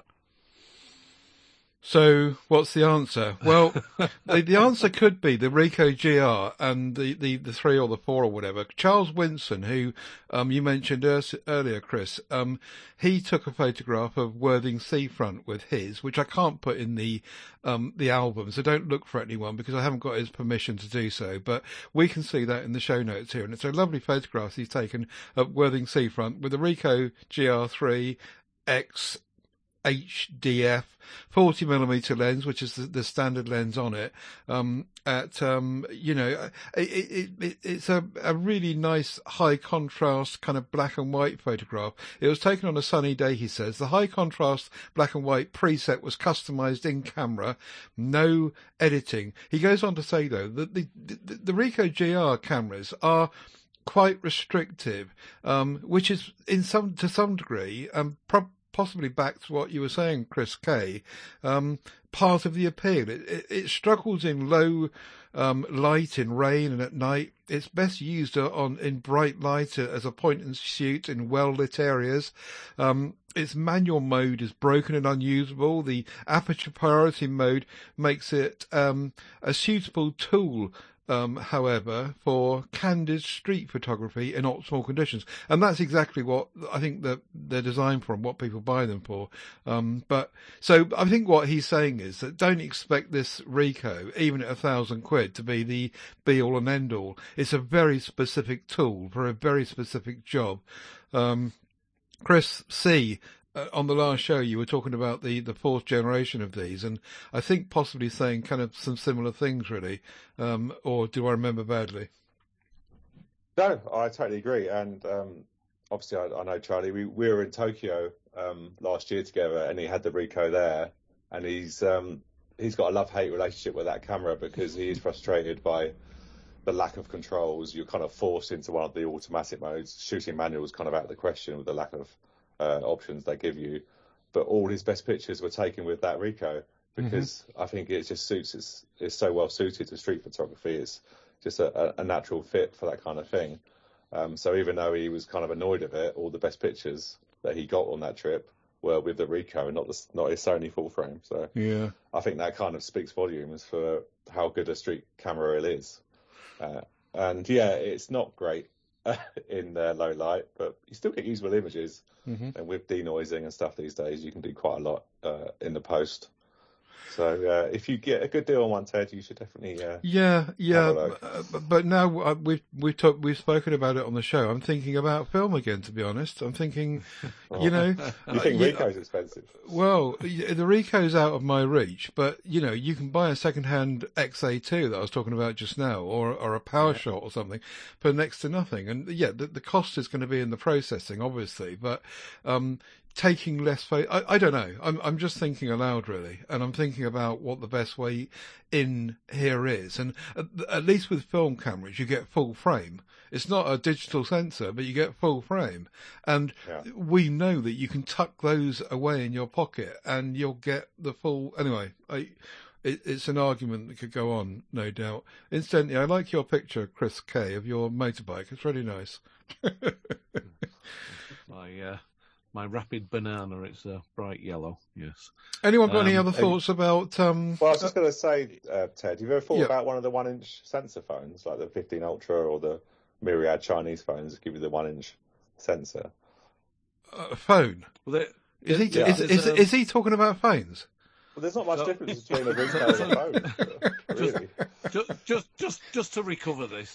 So what's the answer? Well, the answer could be the Ricoh GR and the 3 or the 4 or whatever. Charles Winson, who you mentioned earlier, Chris, he took a photograph of Worthing Seafront with his, which I can't put in the album, so don't look for anyone because I haven't got his permission to do so. But we can see that in the show notes here, and it's a lovely photograph he's taken of Worthing Seafront with the Ricoh GR3 X HDF 40mm lens, which is the standard lens on it. It's a really nice high contrast kind of black and white photograph. It was taken on a sunny day, he says. The high contrast black and white preset was customized in camera, no editing. He goes on to say though that the Ricoh GR cameras are quite restrictive, which is to some degree, possibly back to what you were saying, Chris Kay, part of the appeal. It struggles in low light, in rain and at night. It's best used in bright light as a point and shoot in well-lit areas. Its manual mode is broken and unusable. The aperture priority mode makes it a suitable tool, however, for candid street photography in optimal conditions. And that's exactly what I think that they're designed for and what people buy them for. So I think what he's saying is that don't expect this Ricoh, even at £1,000, to be the be all and end all. It's a very specific tool for a very specific job. Chris C., on the last show, you were talking about the fourth generation of these, and I think possibly saying kind of some similar things, really. Or do I remember badly? No, I totally agree. And obviously, I know Charlie. We were in Tokyo last year together, and he had the Ricoh there, and he's got a love-hate relationship with that camera because he is frustrated by the lack of controls. You're kind of forced into one of the automatic modes. Shooting manual is kind of out of the question with the lack of options they give you, but all his best pictures were taken with that Ricoh because I think it just suits. It's so well suited to street photography. It's just a natural fit for that kind of thing. So even though he was kind of annoyed of it, all the best pictures that he got on that trip were with the Ricoh and not his Sony full frame. So yeah, I think that kind of speaks volumes for how good a street camera it is. And yeah, it's not great in low light, but you still get usable images. And with denoising and stuff these days, you can do quite a lot in the post. So if you get a good deal on one, Ted, you should definitely but now we've spoken about it on the show. I'm thinking about film again, to be honest. I'm thinking, you think Ricoh's expensive? Well, the Ricoh's out of my reach, but you can buy a second-hand XA2 that I was talking about just now, or a PowerShot or something for next to nothing. And the cost is going to be in the processing, obviously, but taking less I don't know. I'm just thinking aloud, really, and I'm thinking about what the best way in here is. And at least with film cameras, you get full frame. It's not a digital sensor, but you get full frame. And we know that you can tuck those away in your pocket, and you'll get the full. Anyway, it's an argument that could go on, no doubt. Incidentally, I like your picture, Chris Kay, of your motorbike. It's really nice. My Rapid Banana, it's bright yellow, yes. Anyone got any other thoughts about... Well, I was just going to say, Ted, have you ever thought about one of the 1-inch sensor phones, like the 15 Ultra or the Myriad Chinese phones that give you the 1-inch sensor? Phone? Well, is he talking about phones? Well, there's not much difference between a Ricoh and a phone, really. Just to recover this,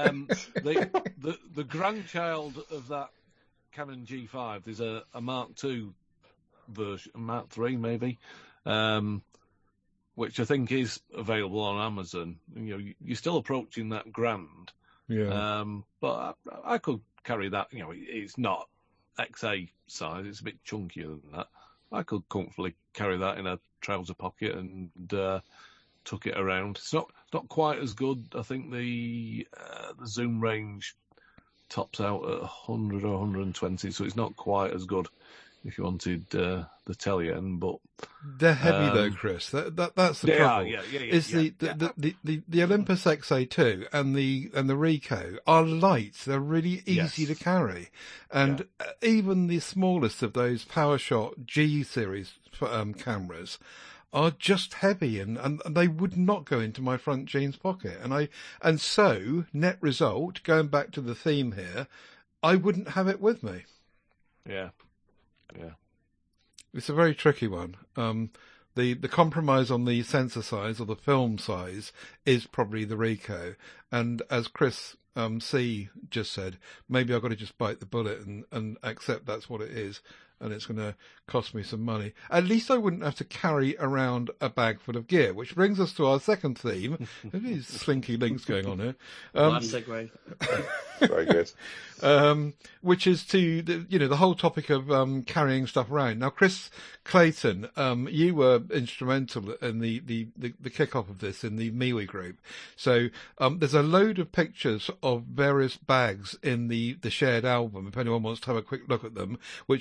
the grandchild of that Canon G5, there's a Mark II version, Mark III maybe, which I think is available on Amazon. You're still approaching that grand. Yeah. But I could carry that. It's not XA size; it's a bit chunkier than that. I could comfortably carry that in a trouser pocket and tuck it around. It's not quite as good. I think the zoom range tops out at 100 or 120, so it's not quite as good if you wanted the Tele-N, but they're heavy though, Chris. That's the problem. The Olympus XA2 and the Ricoh are light. They're really easy to carry, and even the smallest of those PowerShot G series cameras are just heavy, and they would not go into my front jeans pocket. And so net result, going back to the theme here, I wouldn't have it with me. Yeah. It's a very tricky one. The compromise on the sensor size or the film size is probably the Ricoh. And as Chris C just said, maybe I've got to just bite the bullet and accept that's what it is. And it's going to cost me some money. At least I wouldn't have to carry around a bag full of gear, which brings us to our second theme. These slinky links going on here. Nice segue. Very good. Which is to the whole topic of carrying stuff around. Now, Chris Clayton, you were instrumental in the kick-off of this in the MeWe group. So there's a load of pictures of various bags in the shared album, if anyone wants to have a quick look at them, which will be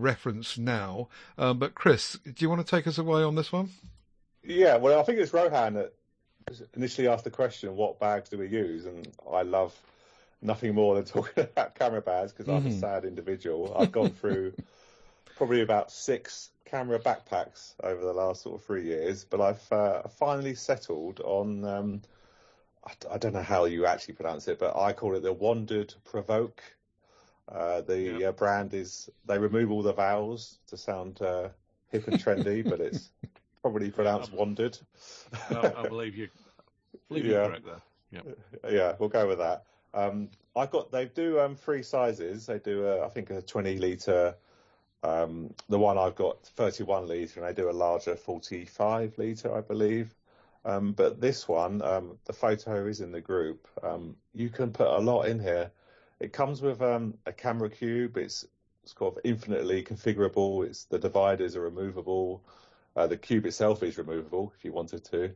reference now. But Chris, do you want to take us away on this one? Yeah, well, I think it's Rohan that initially asked the question, what bags do we use? And I love nothing more than talking about camera bags because I'm a sad individual. I've gone through probably about 6 camera backpacks over the last sort of 3 years, but I've finally settled on, I don't know how you actually pronounce it, but I call it the Wandered Provoke. The brand is, they remove all the vowels to sound hip and trendy, but it's probably pronounced Wandered. I believe you're correct there. Yeah, we'll go with that. They do 3 sizes. They do, I think, a 20 litre. The one I've got 31 litre, and they do a larger 45 litre, I believe. But this one, the photo is in the group. You can put a lot in here. It comes with a camera cube. It's kind of infinitely configurable. The dividers are removable. The cube itself is removable if you wanted to.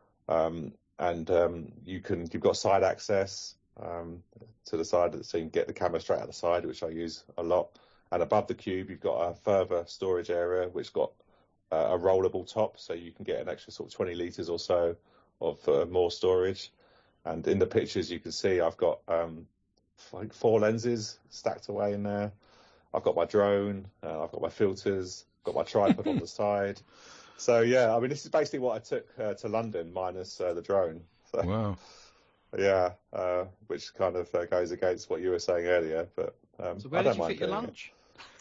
You've got side access to the side, so you can get the camera straight out the side, which I use a lot. And above the cube, you've got a further storage area, which got a rollable top, so you can get an extra sort of 20 litres or so of more storage. And in the pictures, you can see I've got like 4 lenses stacked away in there. I've got my drone, I've got my filters, got my tripod on the side. So yeah, I mean, this is basically what I took to London minus the drone. So, wow. Yeah, which kind of goes against what you were saying earlier, but so where did you fit your lunch?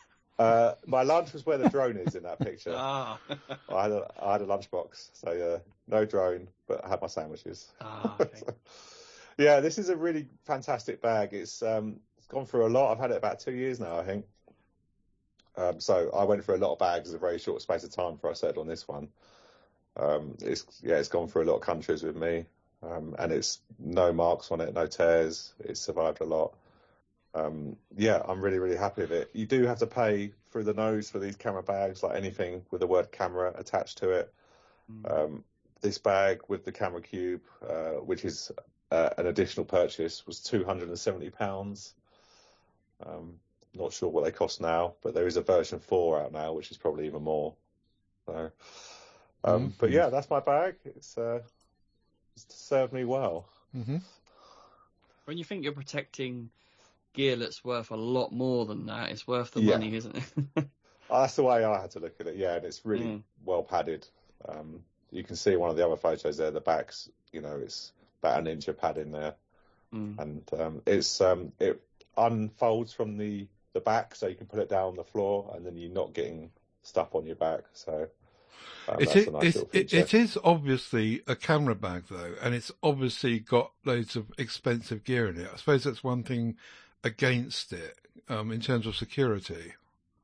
My lunch was where the drone is in that picture. I had a lunchbox, so no drone, but I had my sandwiches. Okay. Yeah, this is a really fantastic bag. It's gone through a lot. I've had it about 2 years now, I think. So I went through a lot of bags in a very short space of time before I settled on this one. It's gone through a lot of countries with me, and it's no marks on it, no tears. It's survived a lot. I'm really, really happy with it. You do have to pay through the nose for these camera bags, like anything with the word camera attached to it. This bag with the camera cube, which is an additional purchase, was £270. Not sure what they cost now, but there is a version 4 out now, which is probably even more. So, but yeah, that's my bag. It's served me well. Mm-hmm. When you think you're protecting gear that's worth a lot more than that, it's worth the money, isn't it? That's the way I had to look at it. Yeah, and it's really well padded. You can see one of the other photos there. The back's, it's about an inch of padding there, and it unfolds from the back, so you can put it down on the floor, and then you're not getting stuff on your back. So that's a nice little feature. It is obviously a camera bag, though, and it's obviously got loads of expensive gear in it. I suppose that's one thing against it in terms of security.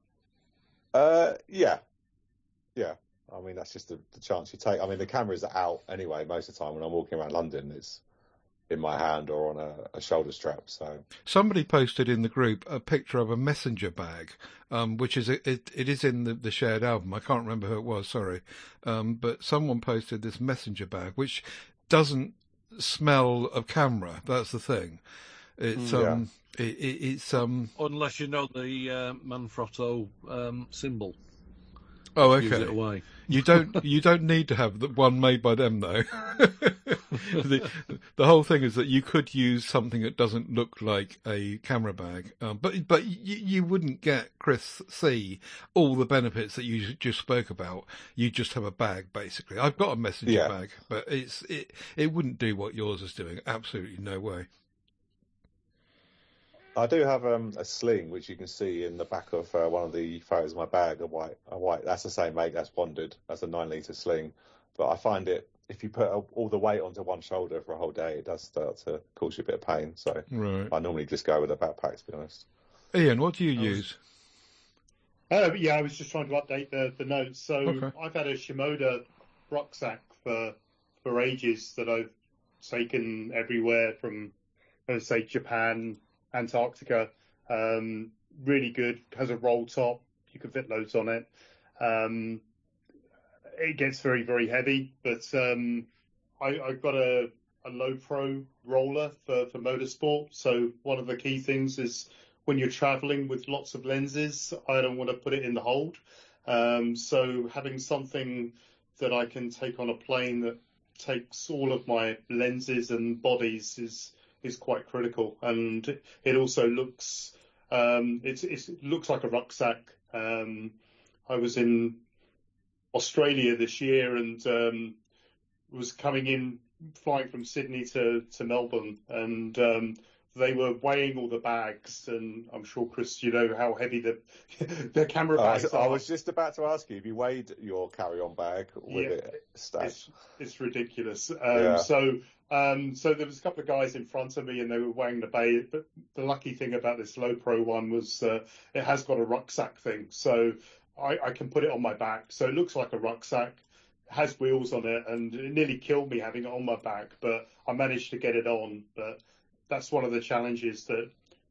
Yeah. I mean, that's just the chance you take. I mean, the cameras are out anyway most of the time when I'm walking around London. It's in my hand or on a shoulder strap. So somebody posted in the group a picture of a messenger bag, which is it is in the shared album. I can't remember who it was, sorry, but someone posted this messenger bag which doesn't smell of camera. That's the thing. It's it's unless you know the Manfrotto symbol. Oh, okay. Use it away. You don't need to have the one made by them, though. The whole thing is that you could use something that doesn't look like a camera bag, but you wouldn't get, Chris C, all the benefits that you just spoke about. You just have a bag, basically. I've got a messenger bag, but it wouldn't do what yours is doing. Absolutely no way. I do have a sling, which you can see in the back of one of the photos of my bag, a white. That's the same make. That's Wandered. That's a 9-litre sling. But I find it, if you put all the weight onto one shoulder for a whole day, it does start to cause you a bit of pain. So I normally just go with a backpack, to be honest. Ian, what do you use? I was just trying to update the notes. So I've had a Shimoda rucksack for ages that I've taken everywhere from, let's say, Japan, Antarctica. Really good. Has a roll top. You can fit loads on it. It gets very, very heavy, but I've got a low pro roller for motorsport. So one of the key things is when you're traveling with lots of lenses, I don't want to put it in the hold. So having something that I can take on a plane that takes all of my lenses and bodies is quite critical. And it also looks, it looks like a rucksack. I was in Australia this year and was flying from Sydney to Melbourne, and they were weighing all the bags, and I'm sure, Chris, you know how heavy the camera bags are. I was just about to ask you if you weighed your carry-on bag with it stacked. It's ridiculous. Yeah. So there was a couple of guys in front of me, and they were weighing the bay. But the lucky thing about this Lowepro one was it has got a rucksack thing, so I can put it on my back. So it looks like a rucksack. Has wheels on it, and it nearly killed me having it on my back, but I managed to get it on. But that's one of the challenges that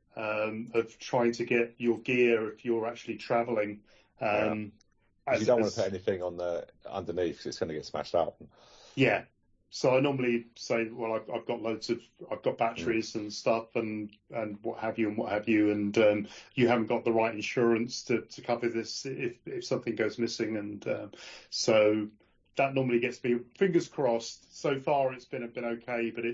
of trying to get your gear if you're actually traveling. You don't want to put anything on the underneath because it's going to get smashed up. Yeah. So I normally say, well, I've got batteries and stuff and what have you, and you haven't got the right insurance to cover this if something goes missing, and so that normally gets me, fingers crossed. So far it's been okay, but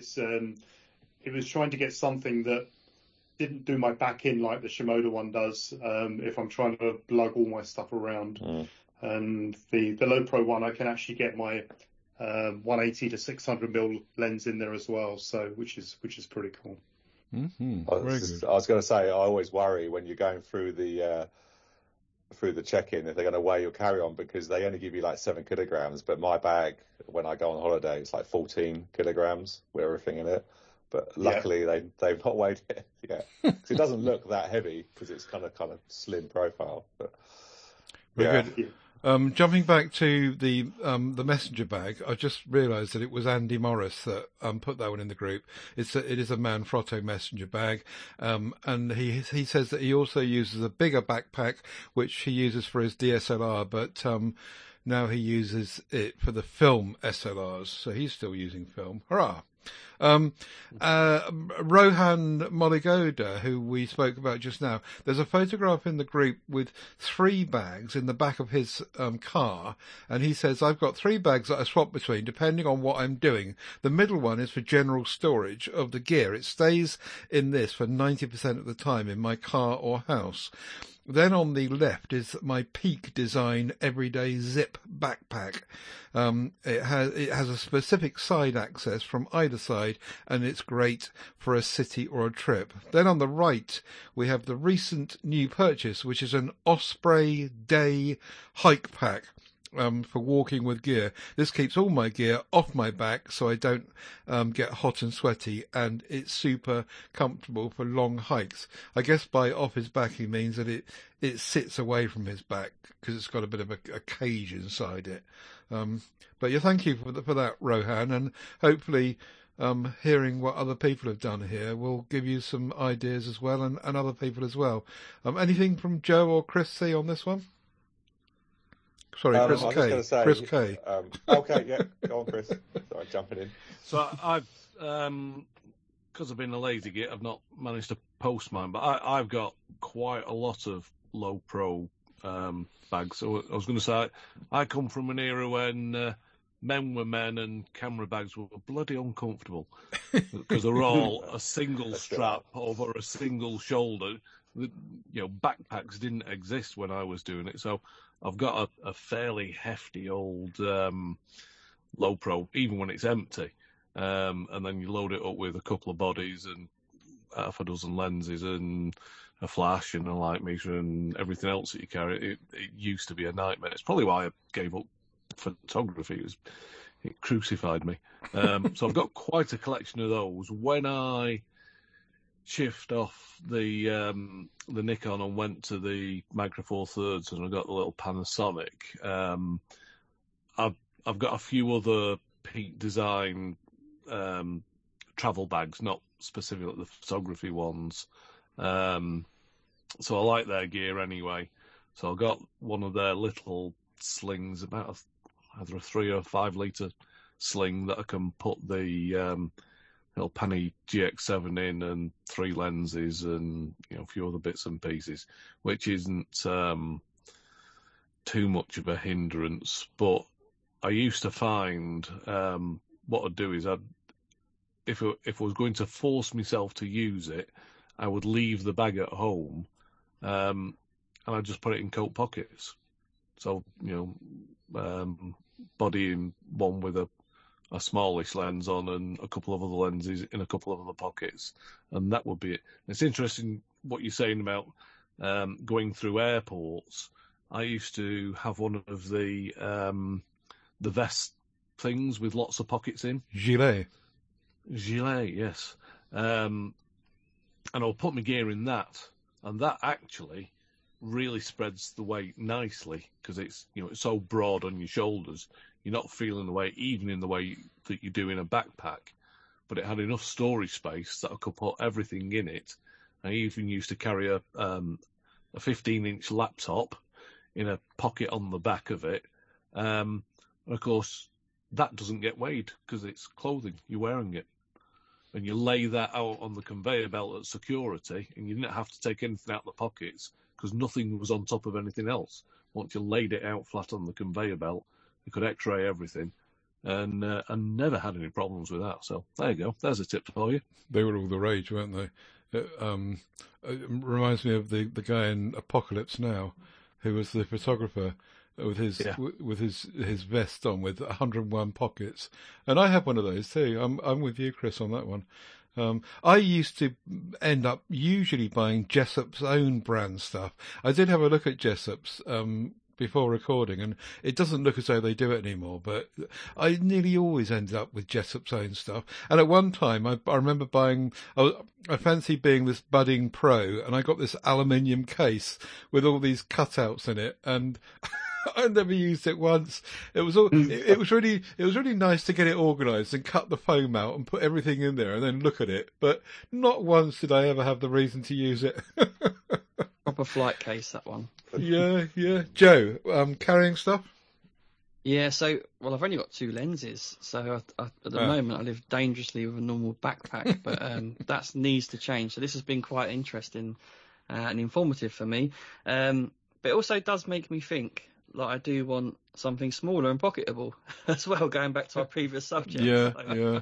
it was trying to get something that didn't do my back in like the Shimoda one does if I'm trying to lug all my stuff around. And the Lowepro one, I can actually get my 180 to 600 mil lens in there as well, so which is pretty cool. I was going to say, I always worry when you're going through the check-in if they're going to weigh your carry-on, because they only give you like 7 kilograms, but my bag when I go on holiday it's like 14 kilograms with everything in it. But luckily they've not weighed it yet, because it doesn't look that heavy because it's kind of slim profile. But Very good. Jumping back to the messenger bag, I just realised that it was Andy Morris that put that one in the group. It is a Manfrotto messenger bag, and he says that he also uses a bigger backpack, which he uses for his DSLR, but now he uses it for the film SLRs, so he's still using film. Hurrah! Rohan Moligoda, who we spoke about just now, there's a photograph in the group with 3 bags in the back of his car, and he says, I've got 3 bags that I swap between depending on what I'm doing. The middle one is for general storage of the gear. It stays in this for 90% of the time in my car or house. Then on the left is my Peak Design Everyday Zip backpack. It has a specific side access from either side, and it's great for a city or a trip. Then on the right, we have the recent new purchase, which is an Osprey Day hike pack. For walking with gear. This keeps all my gear off my back so I don't get hot and sweaty, and it's super comfortable for long hikes. I guess by off his back he means that it sits away from his back because it's got a bit of a cage inside it. But yeah, thank you for that, Rohan, and hopefully hearing what other people have done here will give you some ideas as well, and other people as well. Anything from Joe or Chris C on this one? Sorry, Chris K. I was just going to say, Chris K. Okay, yeah, go on, Chris. Sorry, jumping in. So I've, because I've been a lazy git, I've not managed to post mine, but I've got quite a lot of Lowepro bags. So I was going to say, I come from an era when men were men and camera bags were bloody uncomfortable because they're all a single strap over a single shoulder. Backpacks didn't exist when I was doing it, so I've got a fairly hefty old Lowepro, even when it's empty. And then you load it up with a couple of bodies and half a dozen lenses and a flash and a light meter and everything else that you carry. It used to be a nightmare. It's probably why I gave up photography. It crucified me. So I've got quite a collection of those. When I shift off the Nikon and went to the Micro Four Thirds, and I got the little Panasonic. I've got a few other Peak Design travel bags, not specifically the photography ones. So I like their gear anyway. So I got one of their little slings, about either a 3 or 5 litre sling that I can put the Pani GX7 in and 3 lenses and a few other bits and pieces, which isn't too much of a hindrance. But I used to find what I'd do is if I was going to force myself to use it, I would leave the bag at home and I'd just put it in coat pockets. So, body in one with a smallish lens on and a couple of other lenses in a couple of other pockets, and that would be it. It's interesting what you're saying about going through airports. I used to have one of the vest things with lots of pockets in. Gilet, yes. And I'll put my gear in that, and that actually really spreads the weight nicely because it's it's so broad on your shoulders. You're not feeling the weight even in the way that you do in a backpack, but it had enough storage space that I could put everything in it. I even used to carry a 15-inch laptop in a pocket on the back of it. And of course, that doesn't get weighed because it's clothing. You're wearing it. And you lay that out on the conveyor belt at security, and you didn't have to take anything out of the pockets because nothing was on top of anything else. Once you laid it out flat on the conveyor belt, you could X-ray everything, and never had any problems with that. So there you go. There's a tip for you. They were all the rage, weren't they? It reminds me of the guy in Apocalypse Now, who was the photographer with his vest on with 101 pockets, and I have one of those too. I'm with you, Chris, on that one. I used to end up usually buying Jessop's own brand stuff. I did have a look at Jessop's before recording, and it doesn't look as though they do it anymore, but I nearly always ended up with Jessop's own stuff. And at one time, I remember buying, I fancied being this budding pro, and I got this aluminium case with all these cutouts in it, and I never used it once. It was really nice to get it organised and cut the foam out and put everything in there and then look at it. But not once did I ever have the reason to use it. Proper flight case, that one. Yeah. Joe, carrying stuff? Yeah, so, well, I've only got 2 lenses, so at the moment I live dangerously with a normal backpack, but that needs to change. So this has been quite interesting and informative for me. But it also does make me think, like, I do want something smaller and pocketable as well, going back to our previous subject. Yeah.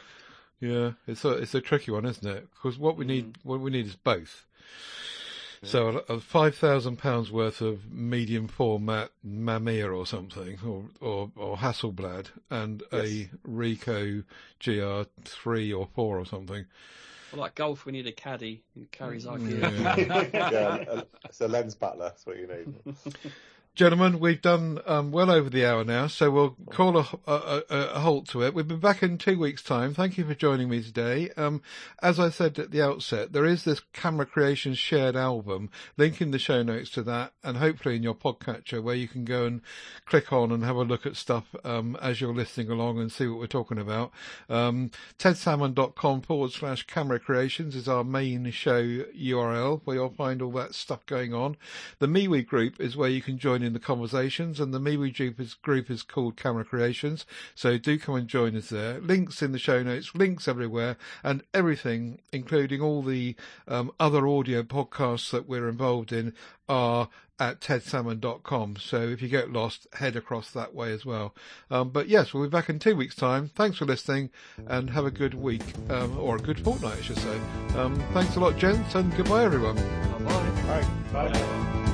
It's a tricky one, isn't it? Because what we need is both. So a £5,000 worth of medium format Mamiya or something, or Hasselblad, and a Ricoh GR3 or 4 or something. Well, like golf, we need a caddy who carries our gear. Yeah, it's a lens butler. That's what you need. Gentlemen, we've done well over the hour now, so we'll call a halt to it. We'll be back in 2 weeks' time. Thank you for joining me today. As I said at the outset, there is this Camera Creations shared album, link in the show notes to that, and hopefully in your podcatcher, where you can go and click on and have a look at stuff as you're listening along and see what we're talking about. tedsalmon.com/Camera Creations is our main show URL, where you'll find all that stuff going on. The MeWe group is where you can join in the conversations, and the MeWe group is called Camera Creations, so do come and join us there. Links in the show notes, links everywhere, and everything, including all the other audio podcasts that we're involved in, are at tedsalmon.com. So if you get lost, head across that way as well. But yes, we'll be back in 2 weeks' time. Thanks for listening, and have a good week, or a good fortnight, I should say. Thanks a lot, gents, and goodbye, everyone. Bye-bye. Bye.